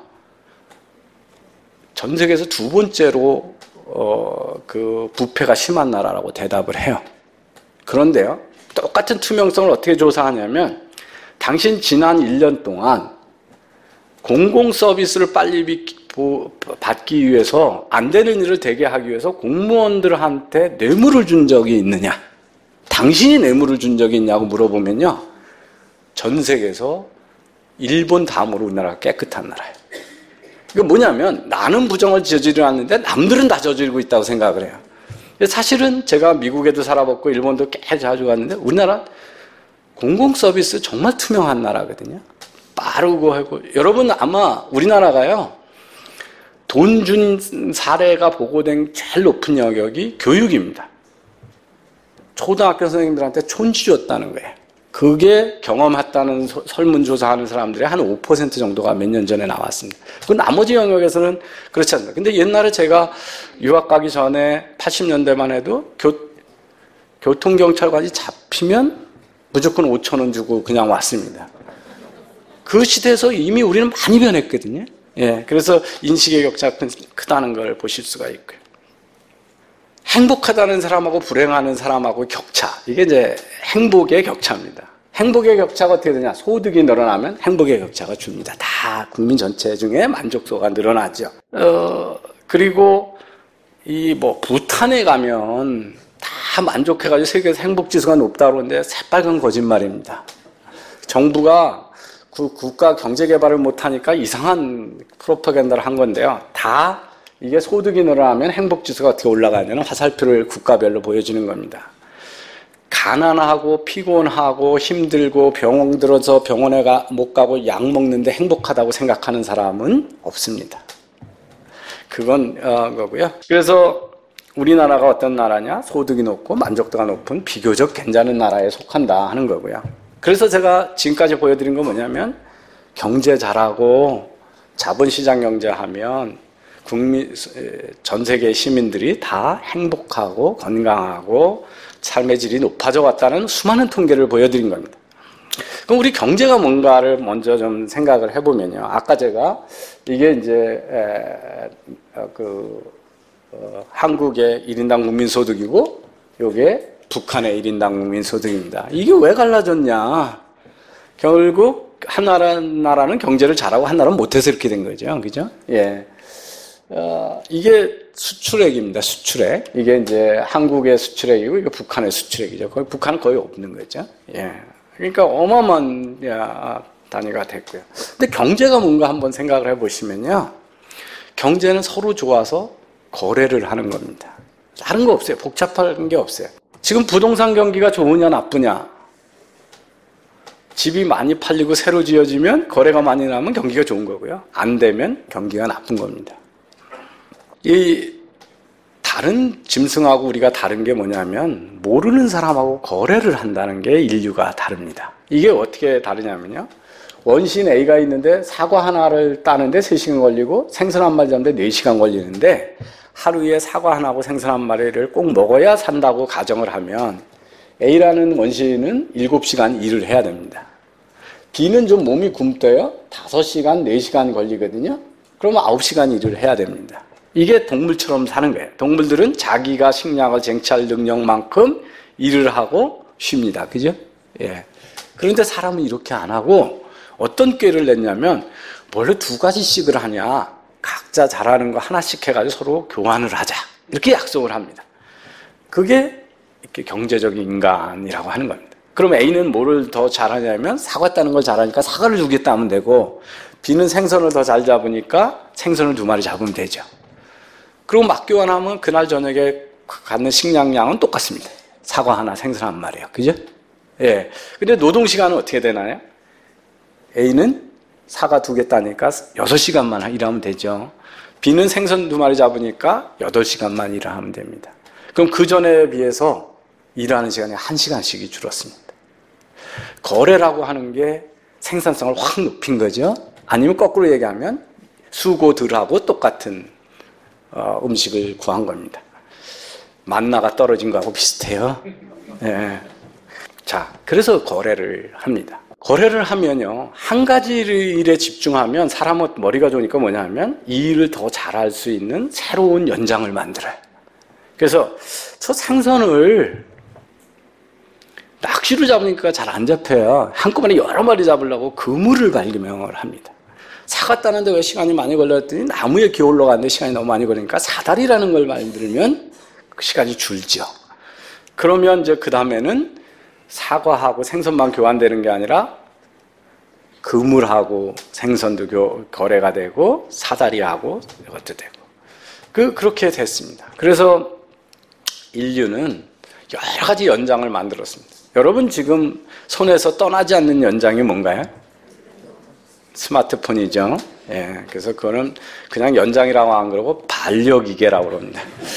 전 세계에서 두 번째로 어, 그 부패가 심한 나라라고 대답을 해요. 그런데요, 똑같은 투명성을 어떻게 조사하냐면 당신 지난 일 년 동안 공공 서비스를 빨리 받기 위해서 안 되는 일을 되게 하기 위해서 공무원들한테 뇌물을 준 적이 있느냐? 당신이 뇌물을 준 적이 있냐고 물어보면요, 전 세계에서 일본 다음으로 우리나라가 깨끗한 나라예요. 이거 뭐냐면 나는 부정을 저지르지 않는데 남들은 다 저지르고 있다고 생각을 해요. 사실은 제가 미국에도 살아봤고 일본도 꽤 자주 갔는데 우리나라 공공 서비스 정말 투명한 나라거든요. 빠르고 하고. 여러분 아마 우리나라가요, 돈 준 사례가 보고된 제일 높은 영역이 교육입니다. 초등학교 선생님들한테 촌지 줬다는 거예요. 그게 경험했다는 설문조사하는 사람들이 한 오 퍼센트 정도가 몇 년 전에 나왔습니다. 그 나머지 영역에서는 그렇지 않습니다. 근데 옛날에 제가 유학 가기 전에 팔십 년대만 해도 교, 교통경찰관이 잡히면 무조건 오천 원 주고 그냥 왔습니다. 그 시대에서 이미 우리는 많이 변했거든요. 예, 그래서 인식의 격차가 크다는 걸 보실 수가 있고요. 행복하다는 사람하고 불행하는 사람하고 격차. 이게 이제 행복의 격차입니다. 행복의 격차가 어떻게 되냐? 소득이 늘어나면 행복의 격차가 줍니다. 다 국민 전체 중에 만족도가 늘어나죠. 어, 그리고 이 뭐 부탄에 가면 다 만족해가지고 세계에서 행복 지수가 높다 그러는데 새빨간 거짓말입니다. 정부가 그 국가 경제 개발을 못하니까 이상한 프로파간다를 한 건데요. 다 이게 소득이 늘어나면 행복지수가 어떻게 올라가냐는 화살표를 국가별로 보여주는 겁니다. 가난하고 피곤하고 힘들고 병원 들어서 병원에 가, 못 가고 약 먹는데 행복하다고 생각하는 사람은 없습니다. 그건 어, 거고요. 그래서 우리나라가 어떤 나라냐? 소득이 높고 만족도가 높은 비교적 괜찮은 나라에 속한다 하는 거고요. 그래서 제가 지금까지 보여드린 건 뭐냐면 경제 잘하고 자본시장 경제하면 국민, 전 세계 시민들이 다 행복하고 건강하고 삶의 질이 높아져 왔다는 수많은 통계를 보여드린 겁니다. 그럼 우리 경제가 뭔가를 먼저 좀 생각을 해보면요. 아까 제가 이게 이제 에, 그 어, 한국의 일 인당 국민소득이고 이게 북한의 일 인당 국민소득입니다. 이게 왜 갈라졌냐? 결국 한 나라, 나라는 경제를 잘하고 한 나라는 못해서 이렇게 된 거죠. 그죠? 예. 어, 이게 수출액입니다. 수출액. 이게 이제 한국의 수출액이고, 이게 북한의 수출액이죠. 거의 북한은 거의 없는 거죠. 예. 그러니까 어마어마한 단위가 됐고요. 근데 경제가 뭔가 한번 생각을 해보시면요. 경제는 서로 좋아서 거래를 하는 겁니다. 다른 거 없어요. 복잡한 게 없어요. 지금 부동산 경기가 좋으냐 나쁘냐? 집이 많이 팔리고 새로 지어지면 거래가 많이 나면 경기가 좋은 거고요. 안 되면 경기가 나쁜 겁니다. 이 다른 짐승하고 우리가 다른 게 뭐냐면 모르는 사람하고 거래를 한다는 게 인류가 다릅니다. 이게 어떻게 다르냐면요. 원시인 A가 있는데 사과 하나를 따는데 세 시간 걸리고 생선 한 마리 잡는데 네 시간 걸리는데 하루에 사과 하나하고 생선 한 마리를 꼭 먹어야 산다고 가정을 하면 A라는 원시인은 일곱 시간 일을 해야 됩니다. B는 좀 몸이 굼떠요. 다섯 시간, 네 시간 걸리거든요. 그러면 아홉 시간 일을 해야 됩니다. 이게 동물처럼 사는 거예요. 동물들은 자기가 식량을 쟁취할 능력만큼 일을 하고 쉽니다. 그죠? 예. 그런데 사람은 이렇게 안 하고 어떤 꾀를 냈냐면 원래 두 가지씩을 하냐. 각자 잘하는 거 하나씩 해가지고 서로 교환을 하자. 이렇게 약속을 합니다. 그게 이렇게 경제적인 인간이라고 하는 겁니다. 그럼 A는 뭐를 더 잘하냐면 사과 따는 걸 잘하니까 사과를 두 개 따면 되고 B는 생선을 더 잘 잡으니까 생선을 두 마리 잡으면 되죠. 그리고 맞교환하면 그날 저녁에 갖는 식량량은 똑같습니다. 사과 하나, 생선 한 마리요. 그죠? 예. 근데 노동 시간은 어떻게 되나요? A는 사과 두 개 따니까 여섯 시간만 일하면 되죠. B는 생선 두 마리 잡으니까 여덟 시간만 일하면 됩니다. 그럼 그 전에 비해서 일하는 시간이 한 시간씩이 줄었습니다. 거래라고 하는 게 생산성을 확 높인 거죠. 아니면 거꾸로 얘기하면 수고들하고 똑같은 어, 음식을 구한 겁니다. 만나가 떨어진 거하고 비슷해요. 예. 자, 그래서 거래를 합니다. 거래를 하면요, 한 가지 일에 집중하면 사람은 머리가 좋으니까 뭐냐면 이 일을 더 잘할 수 있는 새로운 연장을 만들어요. 그래서 저 생선을 낚시로 잡으니까 잘 안 잡혀요. 한꺼번에 여러 마리 잡으려고 그물을 발명을 합니다. 사과 따는데 왜 시간이 많이 걸렸더니 나무에 기어올라 갔는데 시간이 너무 많이 걸리니까 사다리라는 걸 만들면 그 시간이 줄죠. 그러면 이제 그 다음에는 사과하고 생선만 교환되는 게 아니라 그물하고 생선도 교, 거래가 되고 사다리하고 이것도 되고 그 그렇게 됐습니다. 그래서 인류는 여러 가지 연장을 만들었습니다. 여러분 지금 손에서 떠나지 않는 연장이 뭔가요? 스마트폰이죠. 예, 그래서 그거는 그냥 연장이라고 안 그러고 반려기계라고 그럽니다.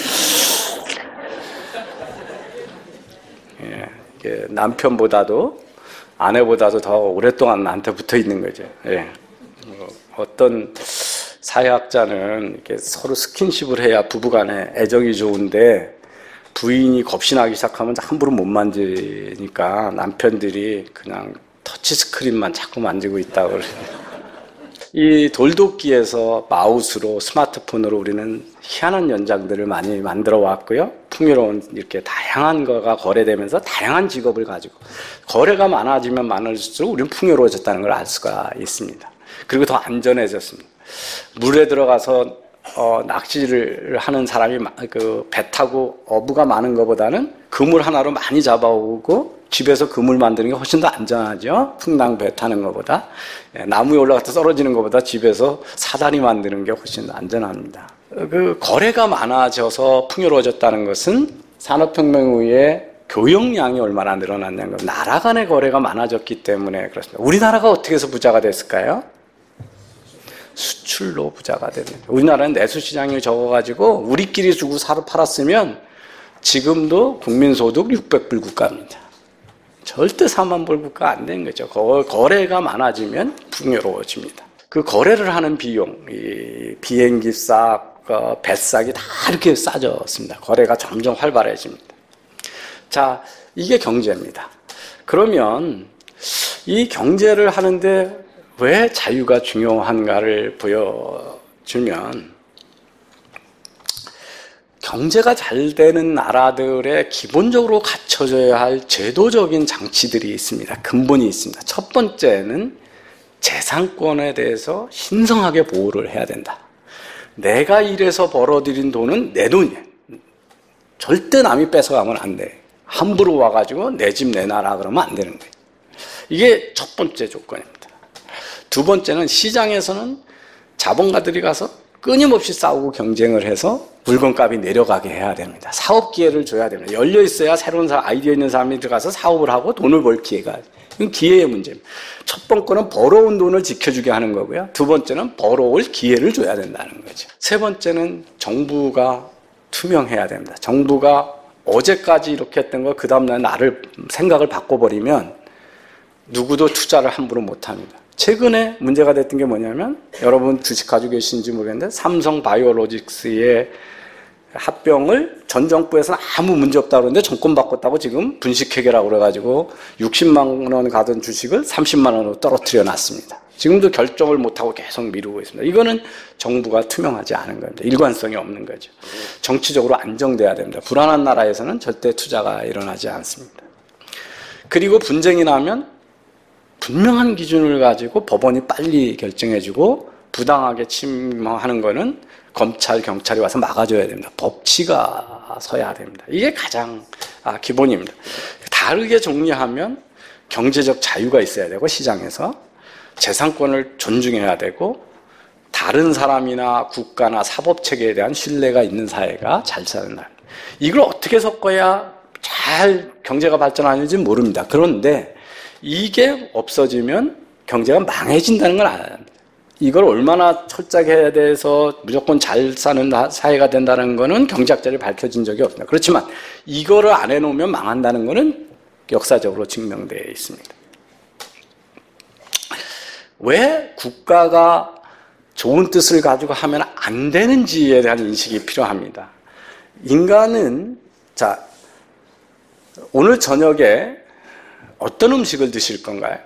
예, 이게 남편보다도 아내보다도 더 오랫동안 나한테 붙어 있는 거죠. 예. 뭐 어떤 사회학자는 이렇게 서로 스킨십을 해야 부부간에 애정이 좋은데 부인이 겁신하기 시작하면 함부로 못 만지니까 남편들이 그냥 터치스크린만 자꾸 만지고 있다고 그래요. 이 돌도끼에서 마우스로 스마트폰으로 우리는 희한한 연장들을 많이 만들어 왔고요. 풍요로운 이렇게 다양한 거가 거래되면서 다양한 직업을 가지고 거래가 많아지면 많을수록 우리는 풍요로워졌다는 걸 알 수가 있습니다. 그리고 더 안전해졌습니다. 물에 들어가서 어, 낚시를 하는 사람이 그 배 타고 어부가 많은 것보다는 그물 하나로 많이 잡아오고 집에서 그물 만드는 게 훨씬 더 안전하죠. 풍랑 배 타는 것보다. 나무에 올라가서 떨어지는 것보다 집에서 사다리 만드는 게 훨씬 더 안전합니다. 그 거래가 많아져서 풍요로워졌다는 것은 산업혁명 후에 교역량이 얼마나 늘어났냐는 겁니다. 나라 간의 거래가 많아졌기 때문에 그렇습니다. 우리나라가 어떻게 해서 부자가 됐을까요? 수출로 부자가 됩니다. 우리나라는 내수시장이 적어가지고 우리끼리 주고 사러 팔았으면 지금도 국민소득 육백 불 국가입니다. 절대 사만 불 국가 안 되는 거죠. 거래가 많아지면 풍요로워집니다. 그 거래를 하는 비용, 이 비행기 싹, 어, 배싹이 다 이렇게 싸졌습니다. 거래가 점점 활발해집니다. 자, 이게 경제입니다. 그러면 이 경제를 하는데 왜 자유가 중요한가를 보여주면 경제가 잘 되는 나라들의 기본적으로 갖춰져야 할 제도적인 장치들이 있습니다. 근본이 있습니다. 첫 번째는 재산권에 대해서 신성하게 보호를 해야 된다. 내가 일해서 벌어들인 돈은 내 돈이에요. 절대 남이 뺏어가면 안 돼. 함부로 와가지고 내 집 내놔라 그러면 안 되는 거예요. 이게 첫 번째 조건입니다. 두 번째는 시장에서는 자본가들이 가서 끊임없이 싸우고 경쟁을 해서 물건값이 내려가게 해야 됩니다. 사업 기회를 줘야 됩니다. 열려 있어야 새로운 아이디어 있는 사람이 들어가서 사업을 하고 돈을 벌 기회가. 이건 기회의 문제입니다. 첫 번째는 벌어온 돈을 지켜주게 하는 거고요. 두 번째는 벌어올 기회를 줘야 된다는 거죠. 세 번째는 정부가 투명해야 됩니다. 정부가 어제까지 이렇게 했던 거 그 다음날 나를 생각을 바꿔버리면 누구도 투자를 함부로 못합니다. 최근에 문제가 됐던 게 뭐냐면, 여러분 주식 가지고 계신지 모르겠는데 삼성 바이오로직스의 합병을 전 정부에서는 아무 문제 없다고 그러는데 정권 바꿨다고 지금 분식회계라고 그래가지고 육십만 원 가던 주식을 삼십만 원으로 떨어뜨려 놨습니다. 지금도 결정을 못하고 계속 미루고 있습니다. 이거는 정부가 투명하지 않은 겁니다. 일관성이 없는 거죠. 정치적으로 안정돼야 됩니다. 불안한 나라에서는 절대 투자가 일어나지 않습니다. 그리고 분쟁이 나면 분명한 기준을 가지고 법원이 빨리 결정해주고, 부당하게 침하는 거는 검찰, 경찰이 와서 막아줘야 됩니다. 법치가 서야 됩니다. 이게 가장 아, 기본입니다. 다르게 정리하면 경제적 자유가 있어야 되고, 시장에서 재산권을 존중해야 되고, 다른 사람이나 국가나 사법체계에 대한 신뢰가 있는 사회가 잘 사는다. 이걸 어떻게 섞어야 잘 경제가 발전하는지 모릅니다. 그런데 이게 없어지면 경제가 망해진다는 걸 알아야 합니다. 이걸 얼마나 철저하게 해야 돼서 무조건 잘 사는 사회가 된다는 거는 경제학자들이 밝혀진 적이 없습니다. 그렇지만 이거를 안 해놓으면 망한다는 거는 역사적으로 증명되어 있습니다. 왜 국가가 좋은 뜻을 가지고 하면 안 되는지에 대한 인식이 필요합니다. 인간은, 자, 오늘 저녁에 어떤 음식을 드실 건가요?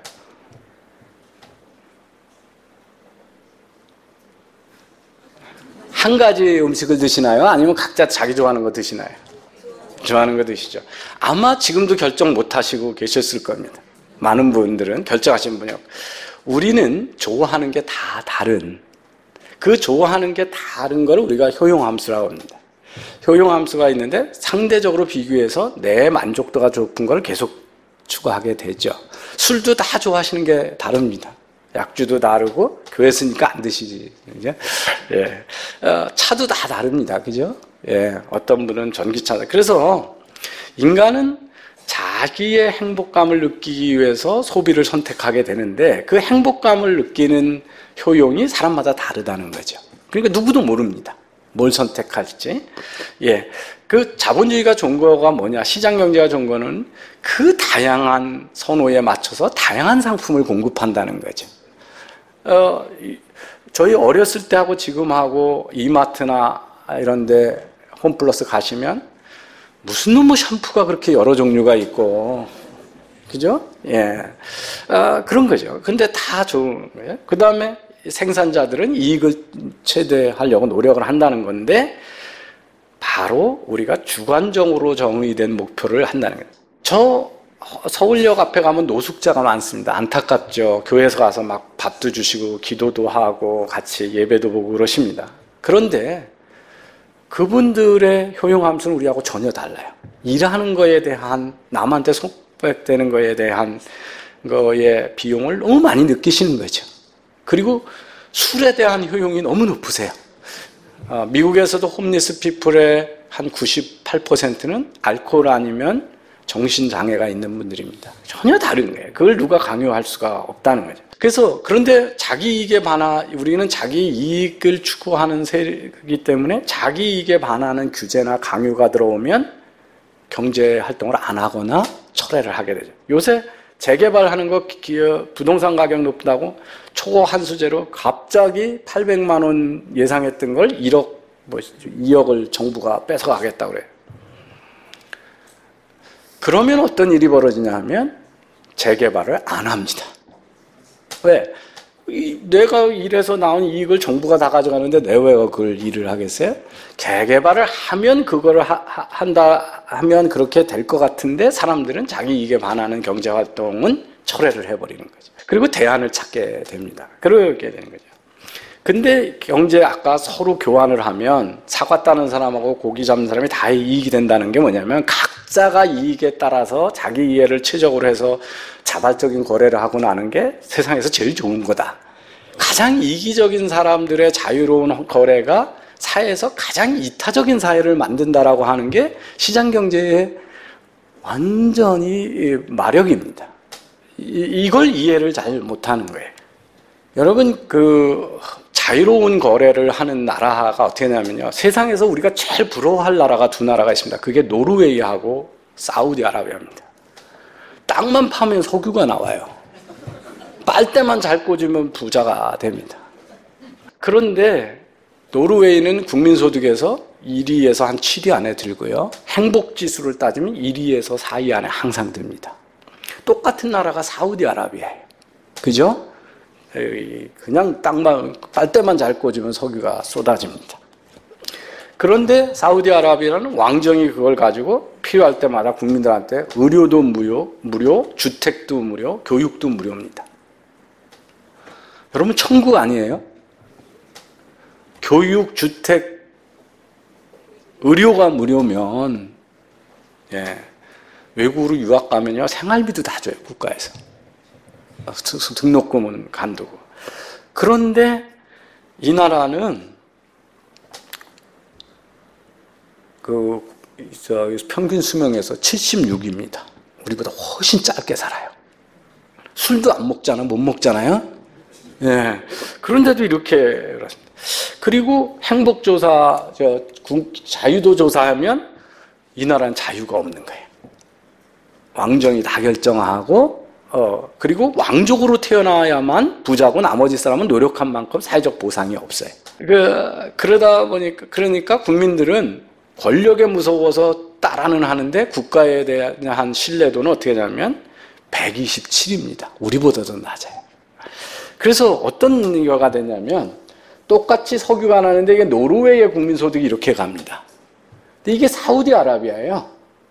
한 가지 음식을 드시나요? 아니면 각자 자기 좋아하는 거 드시나요? 좋아하는 거 드시죠. 아마 지금도 결정 못 하시고 계셨을 겁니다. 많은 분들은 결정하신 분이 없고. 우리는 좋아하는 게 다 다른, 그 좋아하는 게 다른 걸 우리가 효용함수라고 합니다. 효용함수가 있는데 상대적으로 비교해서 내 만족도가 높은 걸 계속 추구하게 되죠. 술도 다 좋아하시는 게 다릅니다. 약주도 다르고, 교회 쓰니까 안 드시지. 그죠? 예. 어, 차도 다 다릅니다. 그죠? 예. 어떤 분은 전기차. 그래서 인간은 자기의 행복감을 느끼기 위해서 소비를 선택하게 되는데, 그 행복감을 느끼는 효용이 사람마다 다르다는 거죠. 그러니까 누구도 모릅니다. 뭘 선택할지. 예. 그 자본주의가 좋은 거가 뭐냐, 시장 경제가 좋은 거는 그 다양한 선호에 맞춰서 다양한 상품을 공급한다는 거죠. 어, 저희 어렸을 때 하고 지금 하고 이마트나 이런 데 홈플러스 가시면 무슨 놈의 샴푸가 그렇게 여러 종류가 있고, 그죠? 예. 아, 그런 거죠. 근데 다 좋은 거예요. 그 다음에 생산자들은 이익을 최대하려고 노력을 한다는 건데, 바로 우리가 주관적으로 정의된 목표를 한다는 거예요. 저 서울역 앞에 가면 노숙자가 많습니다. 안타깝죠. 교회에서 가서 막 밥도 주시고 기도도 하고 같이 예배도 보고 그러십니다. 그런데 그분들의 효용함수는 우리하고 전혀 달라요. 일하는 거에 대한, 남한테 속백되는 거에 대한 거의 비용을 너무 많이 느끼시는 거죠. 그리고 술에 대한 효용이 너무 높으세요. 어, 미국에서도 홈리스 피플의 한 구십팔 퍼센트는 알코올 아니면 정신장애가 있는 분들입니다. 전혀 다른 거예요. 그걸 누가 강요할 수가 없다는 거죠. 그래서, 그런데 자기 이익에 반하, 우리는 자기 이익을 추구하는 세력이기 때문에 자기 이익에 반하는 규제나 강요가 들어오면 경제 활동을 안 하거나 철회를 하게 되죠. 요새 재개발하는 거, 기업, 부동산 가격 높다고 초고 한수제로 갑자기 팔백만 원 예상했던 걸 일억, 뭐 이억을 정부가 뺏어가겠다고 그래요. 그러면 어떤 일이 벌어지냐 하면 재개발을 안 합니다. 왜? 내가 일해서 나온 이익을 정부가 다 가져가는데 내가 왜 그걸 일을 하겠어요? 재개발을 하면 그거를 하, 한다 하면 그렇게 될 것 같은데, 사람들은 자기 이익에 반하는 경제활동은 철회를 해버리는 거죠. 그리고 대안을 찾게 됩니다. 그렇게 되는 거죠. 근데 경제 아까 서로 교환을 하면 사과 따는 사람하고 고기 잡는 사람이 다 이익이 된다는 게 뭐냐면, 각자가 이익에 따라서 자기 이해를 최적으로 해서 자발적인 거래를 하고 나는 게 세상에서 제일 좋은 거다. 가장 이기적인 사람들의 자유로운 거래가 사회에서 가장 이타적인 사회를 만든다라고 하는 게 시장 경제의 완전히 마력입니다. 이걸 이해를 잘 못하는 거예요. 여러분, 그 자유로운 거래를 하는 나라가 어떻게 되냐면요, 세상에서 우리가 제일 부러워할 나라가 두 나라가 있습니다. 그게 노르웨이하고 사우디아라비아입니다. 땅만 파면 석유가 나와요. 빨대만 잘 꽂으면 부자가 됩니다. 그런데 노르웨이는 국민소득에서 일 위에서 한 칠 위 안에 들고요. 행복지수를 따지면 일 위에서 사 위 안에 항상 듭니다. 똑같은 나라가 사우디아라비아예요. 그죠? 그냥 땅만, 빨대만 잘 꽂으면 석유가 쏟아집니다. 그런데 사우디아라비아는 왕정이 그걸 가지고 필요할 때마다 국민들한테 의료도 무료, 무료, 주택도 무료, 교육도 무료입니다. 여러분 천국 아니에요? 교육, 주택, 의료가 무료면 예, 외국으로 유학 가면요 생활비도 다 줘요 국가에서. 등록금은 간두고. 그런데 이 나라는 그 저, 평균 수명에서 칠십육입니다. 우리보다 훨씬 짧게 살아요. 술도 안 먹잖아, 못 먹잖아요. 예. 그런데도 이렇게 그렇습니다. 그리고 행복조사, 저, 자유도 조사하면 이 나라는 자유가 없는 거예요. 왕정이 다 결정하고, 어, 그리고 왕족으로 태어나야만 부자고 나머지 사람은 노력한 만큼 사회적 보상이 없어요. 그, 그러다 보니까, 그러니까 국민들은 권력에 무서워서 따라는 하는데 국가에 대한 신뢰도는 어떻게 되냐면 백이십칠입니다. 우리보다도 낮아요. 그래서 어떤 이유가 되냐면 똑같이 석유가 나는데 이게 노르웨이의 국민소득이 이렇게 갑니다. 근데 이게 사우디아라비아예요.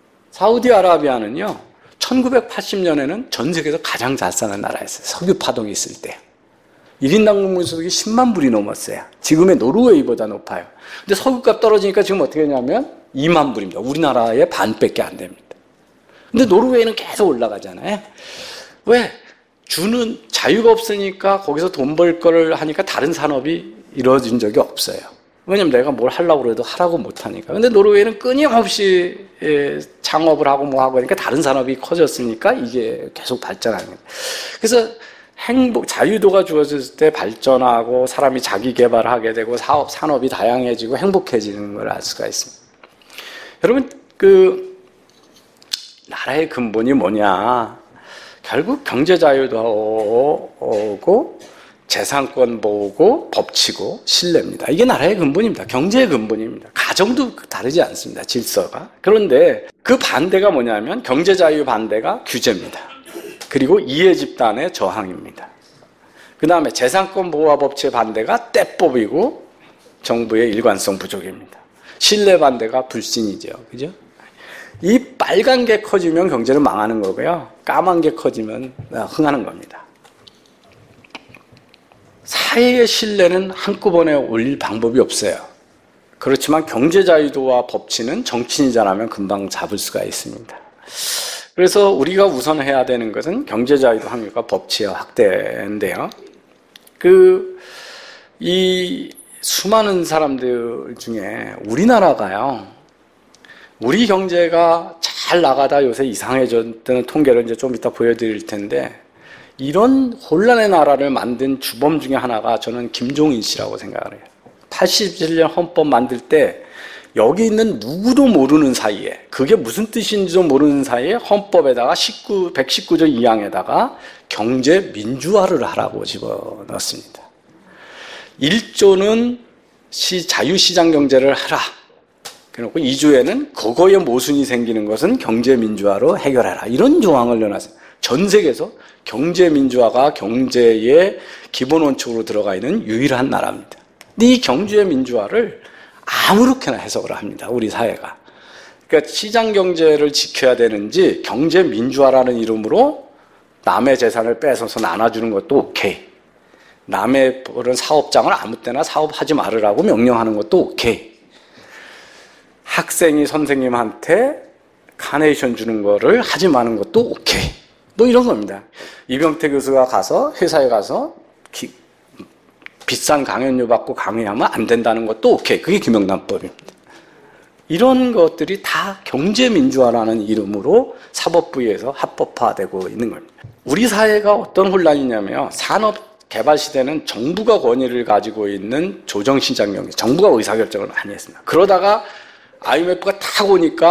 사우디아라비아는요, 천구백팔십 년에는 전 세계에서 가장 잘 사는 나라였어요. 석유 파동이 있을 때. 일 인당 국민소득이 십만 불이 넘었어요. 지금의 노르웨이보다 높아요. 근데 석유값 떨어지니까 지금 어떻게 하냐면 이만 불입니다. 우리나라의 반밖에 안 됩니다. 근데 노르웨이는 계속 올라가잖아요. 왜? 주는 자유가 없으니까 거기서 돈 벌 거를 하니까 다른 산업이 이루어진 적이 없어요. 왜냐면 내가 뭘 하려고 그래도 하라고 못하니까. 근데 노르웨이는 끊임없이 창업을 하고 뭐 하고 하니까 다른 산업이 커졌으니까 이게 계속 발전하는 거예요. 그래서 행복, 자유도가 주어졌을 때 발전하고 사람이 자기 개발하게 되고 사업, 산업이 다양해지고 행복해지는 걸 알 수가 있습니다. 여러분, 그, 나라의 근본이 뭐냐. 결국 경제자유도 오고, 재산권 보호고, 법치고, 신뢰입니다. 이게 나라의 근본입니다. 경제의 근본입니다. 가정도 다르지 않습니다. 질서가. 그런데 그 반대가 뭐냐면 경제자유 반대가 규제입니다. 그리고 이해집단의 저항입니다. 그 다음에 재산권 보호와 법치의 반대가 떼법이고 정부의 일관성 부족입니다. 신뢰 반대가 불신이죠. 그죠? 이 빨간 게 커지면 경제는 망하는 거고요. 까만 게 커지면 흥하는 겁니다. 사회의 신뢰는 한꺼번에 올릴 방법이 없어요. 그렇지만 경제자유도와 법치는 정치인이 잘하면 금방 잡을 수가 있습니다. 그래서 우리가 우선 해야 되는 것은 경제자유도 확률과 법치의 확대인데요. 그, 이 수많은 사람들 중에 우리나라가요, 우리 경제가 잘 나가다 요새 이상해졌다는 통계를 이제 좀 이따 보여드릴 텐데, 이런 혼란의 나라를 만든 주범 중에 하나가 저는 김종인 씨라고 생각을 해요. 팔십칠 년 헌법 만들 때 여기 있는 누구도 모르는 사이에, 그게 무슨 뜻인지도 모르는 사이에 헌법에다가 십구, 백십구 조 이 항에다가 경제 민주화를 하라고 집어넣습니다. 일 조는 시, 자유시장 경제를 하라. 그래놓고 이 조에는 그거에 모순이 생기는 것은 경제 민주화로 해결해라. 이런 조항을 넣어놨어요. 전 세계에서 경제 민주화가 경제의 기본 원칙으로 들어가 있는 유일한 나라입니다. 근데 이 경제 민주화를 아무렇게나 해석을 합니다. 우리 사회가. 그러니까 시장 경제를 지켜야 되는지 경제 민주화라는 이름으로 남의 재산을 뺏어서 나눠주는 것도 오케이. 남의 그런 사업장을 아무 때나 사업하지 말으라고 명령하는 것도 오케이. 학생이 선생님한테 카네이션 주는 거를 하지 마는 것도 오케이. 뭐 이런 겁니다. 이병태 교수가 가서 회사에 가서 기, 비싼 강연료 받고 강의하면 안 된다는 것도 오케이. 그게 김영란법입니다. 이런 것들이 다 경제민주화라는 이름으로 사법부에서 합법화되고 있는 겁니다. 우리 사회가 어떤 혼란이냐면요. 산업개발 시대는 정부가 권위를 가지고 있는 조정시장 경제, 정부가 의사결정을 많이 했습니다. 그러다가 아이엠에프가 탁 오니까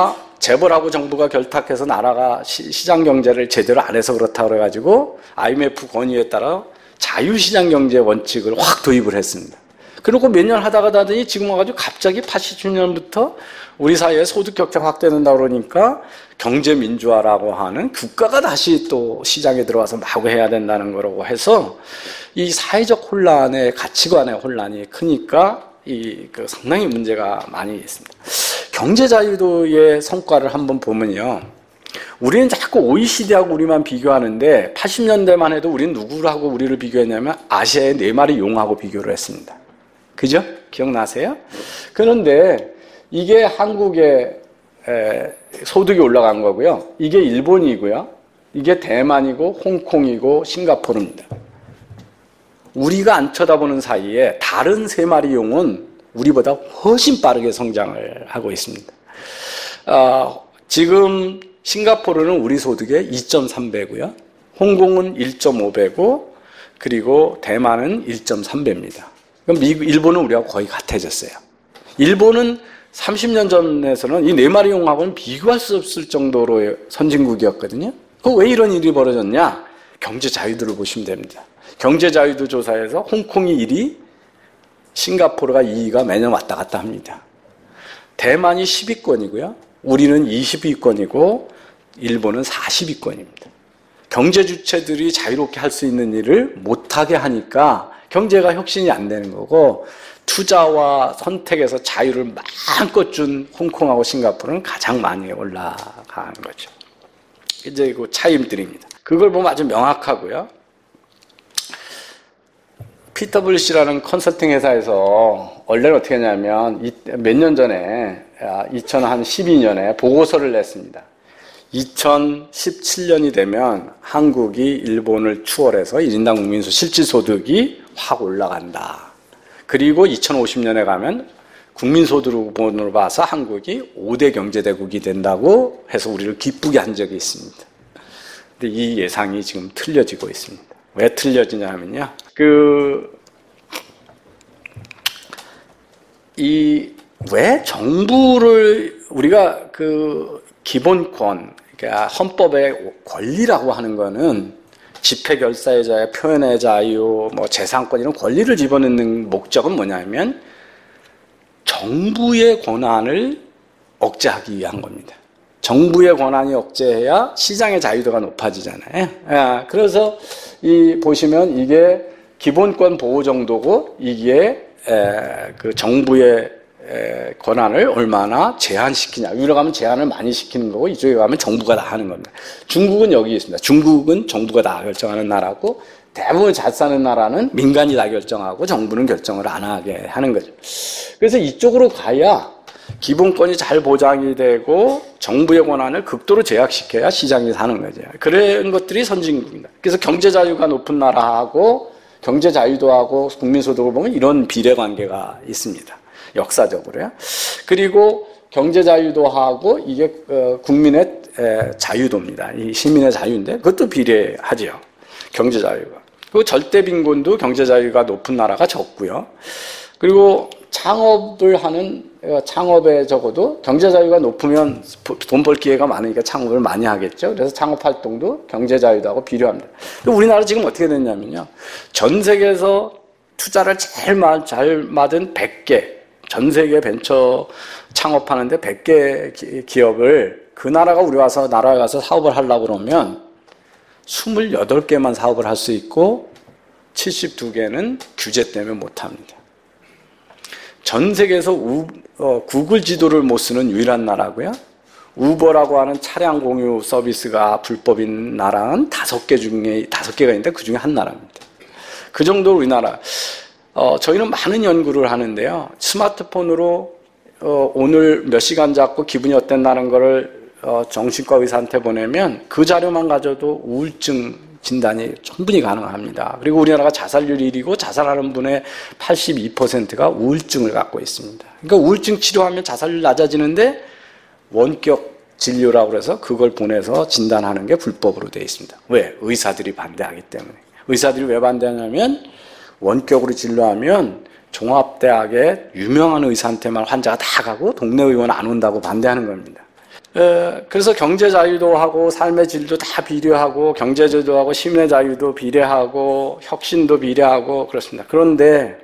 재벌하고 정부가 결탁해서 나라가 시, 시장 경제를 제대로 안 해서 그렇다고 그래가지고 아이엠에프 건의에 따라 자유시장 경제 원칙을 확 도입을 했습니다. 그리고 몇 년 하다가 하더니 지금 와가지고 갑자기 팔십 년부터 우리 사회에 소득 격차 확대된다 그러니까 경제 민주화라고 하는 국가가 다시 또 시장에 들어와서 마구 해야 된다는 거라고 해서 이 사회적 혼란의 가치관의 혼란이 크니까 이 그 상당히 문제가 많이 있습니다. 경제 자유도의 성과를 한번 보면요. 우리는 자꾸 오이시디하고 우리만 비교하는데 팔십 년대만 해도 우리는 누구하고 우리를 비교했냐면 아시아의 네 마리 용하고 비교를 했습니다. 그죠? 기억나세요? 그런데 이게 한국의 소득이 올라간 거고요. 이게 일본이고요. 이게 대만이고 홍콩이고 싱가포르입니다. 우리가 안 쳐다보는 사이에 다른 세 마리 용은 우리보다 훨씬 빠르게 성장을 하고 있습니다. 어, 지금 싱가포르는 우리 소득의 이 점 삼 배고요. 홍콩은 일 점 오 배고 그리고 대만은 일 점 삼 배입니다. 그럼 미국, 일본은 우리하고 거의 같아졌어요. 일본은 삼십 년 전에서는 이 네 마리 용하고는 비교할 수 없을 정도로 선진국이었거든요. 그 왜 이런 일이 벌어졌냐? 경제 자유도를 보시면 됩니다. 경제 자유도 조사에서 홍콩이 일 위, 싱가포르가 이 위가 매년 왔다 갔다 합니다. 대만이 십 위권이고요. 우리는 이십 위권이고 일본은 사십 위권입니다. 경제 주체들이 자유롭게 할 수 있는 일을 못하게 하니까 경제가 혁신이 안 되는 거고 투자와 선택에서 자유를 마음껏 준 홍콩하고 싱가포르는 가장 많이 올라가는 거죠. 이제 그 차이점들입니다. 그걸 보면 아주 명확하고요. 피더블유씨라는 컨설팅 회사에서 원래는 어떻게 했냐면 몇 년 전에 이천십이 년에 보고서를 냈습니다. 이천십칠 년이 되면 한국이 일본을 추월해서 일 인당 국민소 실질소득이 확 올라간다. 그리고 이천오십 년에 가면 국민소득으로 봐서 한국이 오 대 경제대국이 된다고 해서 우리를 기쁘게 한 적이 있습니다. 근데 이 예상이 지금 틀려지고 있습니다. 왜 틀려지냐 하면요. 그, 이, 왜 정부를 우리가 그 기본권, 그러니까 헌법의 권리라고 하는 거는 집회 결사의 자유, 표현의 자유, 뭐 재산권 이런 권리를 집어넣는 목적은 뭐냐면 정부의 권한을 억제하기 위한 겁니다. 정부의 권한이 억제해야 시장의 자유도가 높아지잖아요. 아, 그래서 이 보시면 이게 기본권 보호 정도고 이게 에, 그 정부의 에, 권한을 얼마나 제한시키냐. 위로 가면 제한을 많이 시키는 거고 이쪽에 가면 정부가 다 하는 겁니다. 중국은 여기 있습니다. 중국은 정부가 다 결정하는 나라고 대부분 잘 사는 나라는 민간이 다 결정하고 정부는 결정을 안 하게 하는 거죠. 그래서 이쪽으로 가야 기본권이 잘 보장이 되고 정부의 권한을 극도로 제약시켜야 시장이 사는 거죠. 그런 것들이 선진국입니다. 그래서 경제 자유가 높은 나라하고 경제 자유도하고 국민소득을 보면 이런 비례관계가 있습니다. 역사적으로요. 그리고 경제 자유도하고 이게 국민의 자유도입니다. 이 시민의 자유인데 그것도 비례하죠. 경제 자유가. 그리고 절대 빈곤도 경제 자유가 높은 나라가 적고요. 그리고 창업을 하는 창업에 적어도 경제 자유가 높으면 돈 벌 기회가 많으니까 창업을 많이 하겠죠. 그래서 창업 활동도 경제 자유도하고 비례합니다. 우리나라 지금 어떻게 됐냐면요. 전 세계에서 투자를 제일 잘 맞은 백 개, 전 세계 벤처 창업하는데 백 개 기업을 그 나라가 우리 와서 나라에 가서 사업을 하려고 그러면 이십팔 개만 사업을 할 수 있고 칠십이 개는 규제 때문에 못합니다. 전 세계에서 우, 어, 구글 지도를 못 쓰는 유일한 나라고요. 우버라고 하는 차량 공유 서비스가 불법인 나라는 다섯 개 중에 다섯 개가 있는데 그 중에 한 나라입니다. 그 정도로 우리나라 어, 저희는 많은 연구를 하는데요. 스마트폰으로 어, 오늘 몇 시간 잤고 기분이 어땠다는 거를 어, 정신과 의사한테 보내면 그 자료만 가져도 우울증 진단이 충분히 가능합니다. 그리고 우리나라가 자살률 일 위고 자살하는 분의 팔십이 퍼센트가 우울증을 갖고 있습니다. 그러니까 우울증 치료하면 자살률 낮아지는데 원격 진료라고 해서 그걸 보내서 진단하는 게 불법으로 되어 있습니다. 왜? 의사들이 반대하기 때문에. 의사들이 왜 반대하냐면 원격으로 진료하면 종합대학의 유명한 의사한테만 환자가 다 가고 동네 의원 안 온다고 반대하는 겁니다. 에, 그래서 경제 자유도 하고 삶의 질도 다 비례하고 경제 자유도 시민의 자유도 비례하고 혁신도 비례하고 그렇습니다. 그런데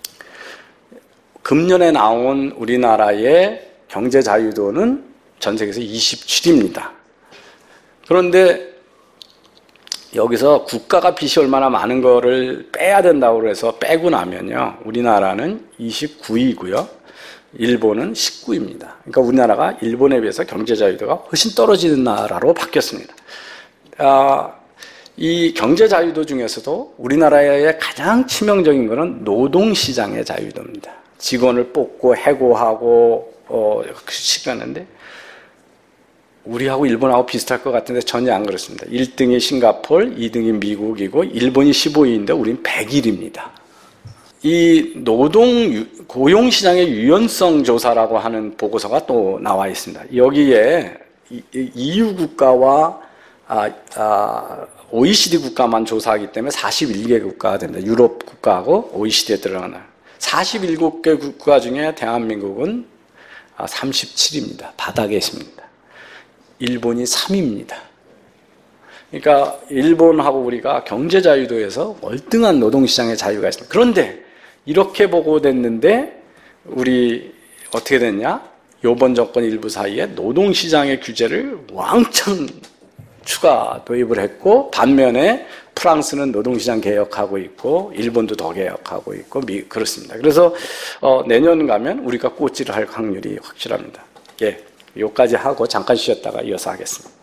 금년에 나온 우리나라의 경제 자유도는 전 세계에서 이십칠 위입니다. 그런데 여기서 국가가 빚이 얼마나 많은 거를 빼야 된다고 해서 빼고 나면요, 우리나라는 이십구 위이고요. 일본은 십구 위입니다. 그러니까 우리나라가 일본에 비해서 경제 자유도가 훨씬 떨어지는 나라로 바뀌었습니다. 아, 이 경제 자유도 중에서도 우리나라의 가장 치명적인 것은 노동시장의 자유도입니다. 직원을 뽑고 해고하고 어, 시켰는데 우리하고 일본하고 비슷할 것 같은데 전혀 안 그렇습니다. 일 등이 싱가포르, 이 등이 미국이고 일본이 십오 위인데 우리는 백 위입니다. 이 노동 고용시장의 유연성 조사라고 하는 보고서가 또 나와 있습니다. 여기에 이유 국가와 아, 아, 오이시디 국가만 조사하기 때문에 사십일 개 국가가 됩니다. 유럽 국가하고 오이시디에 들어가는 사십칠 개 국가 중에 대한민국은 삼십칠 위입니다. 바닥에 있습니다. 일본이 삼 위입니다. 그러니까 일본하고 우리가 경제 자유도에서 월등한 노동시장의 자유가 있습니다. 그런데 이렇게 보고됐는데 우리 어떻게 됐냐? 이번 정권 일부 사이에 노동시장의 규제를 왕창 추가 도입을 했고, 반면에 프랑스는 노동시장 개혁하고 있고 일본도 더 개혁하고 있고 미, 그렇습니다. 그래서 어, 내년 가면 우리가 꼴찌를 할 확률이 확실합니다. 예, 여기까지 하고 잠깐 쉬었다가 이어서 하겠습니다.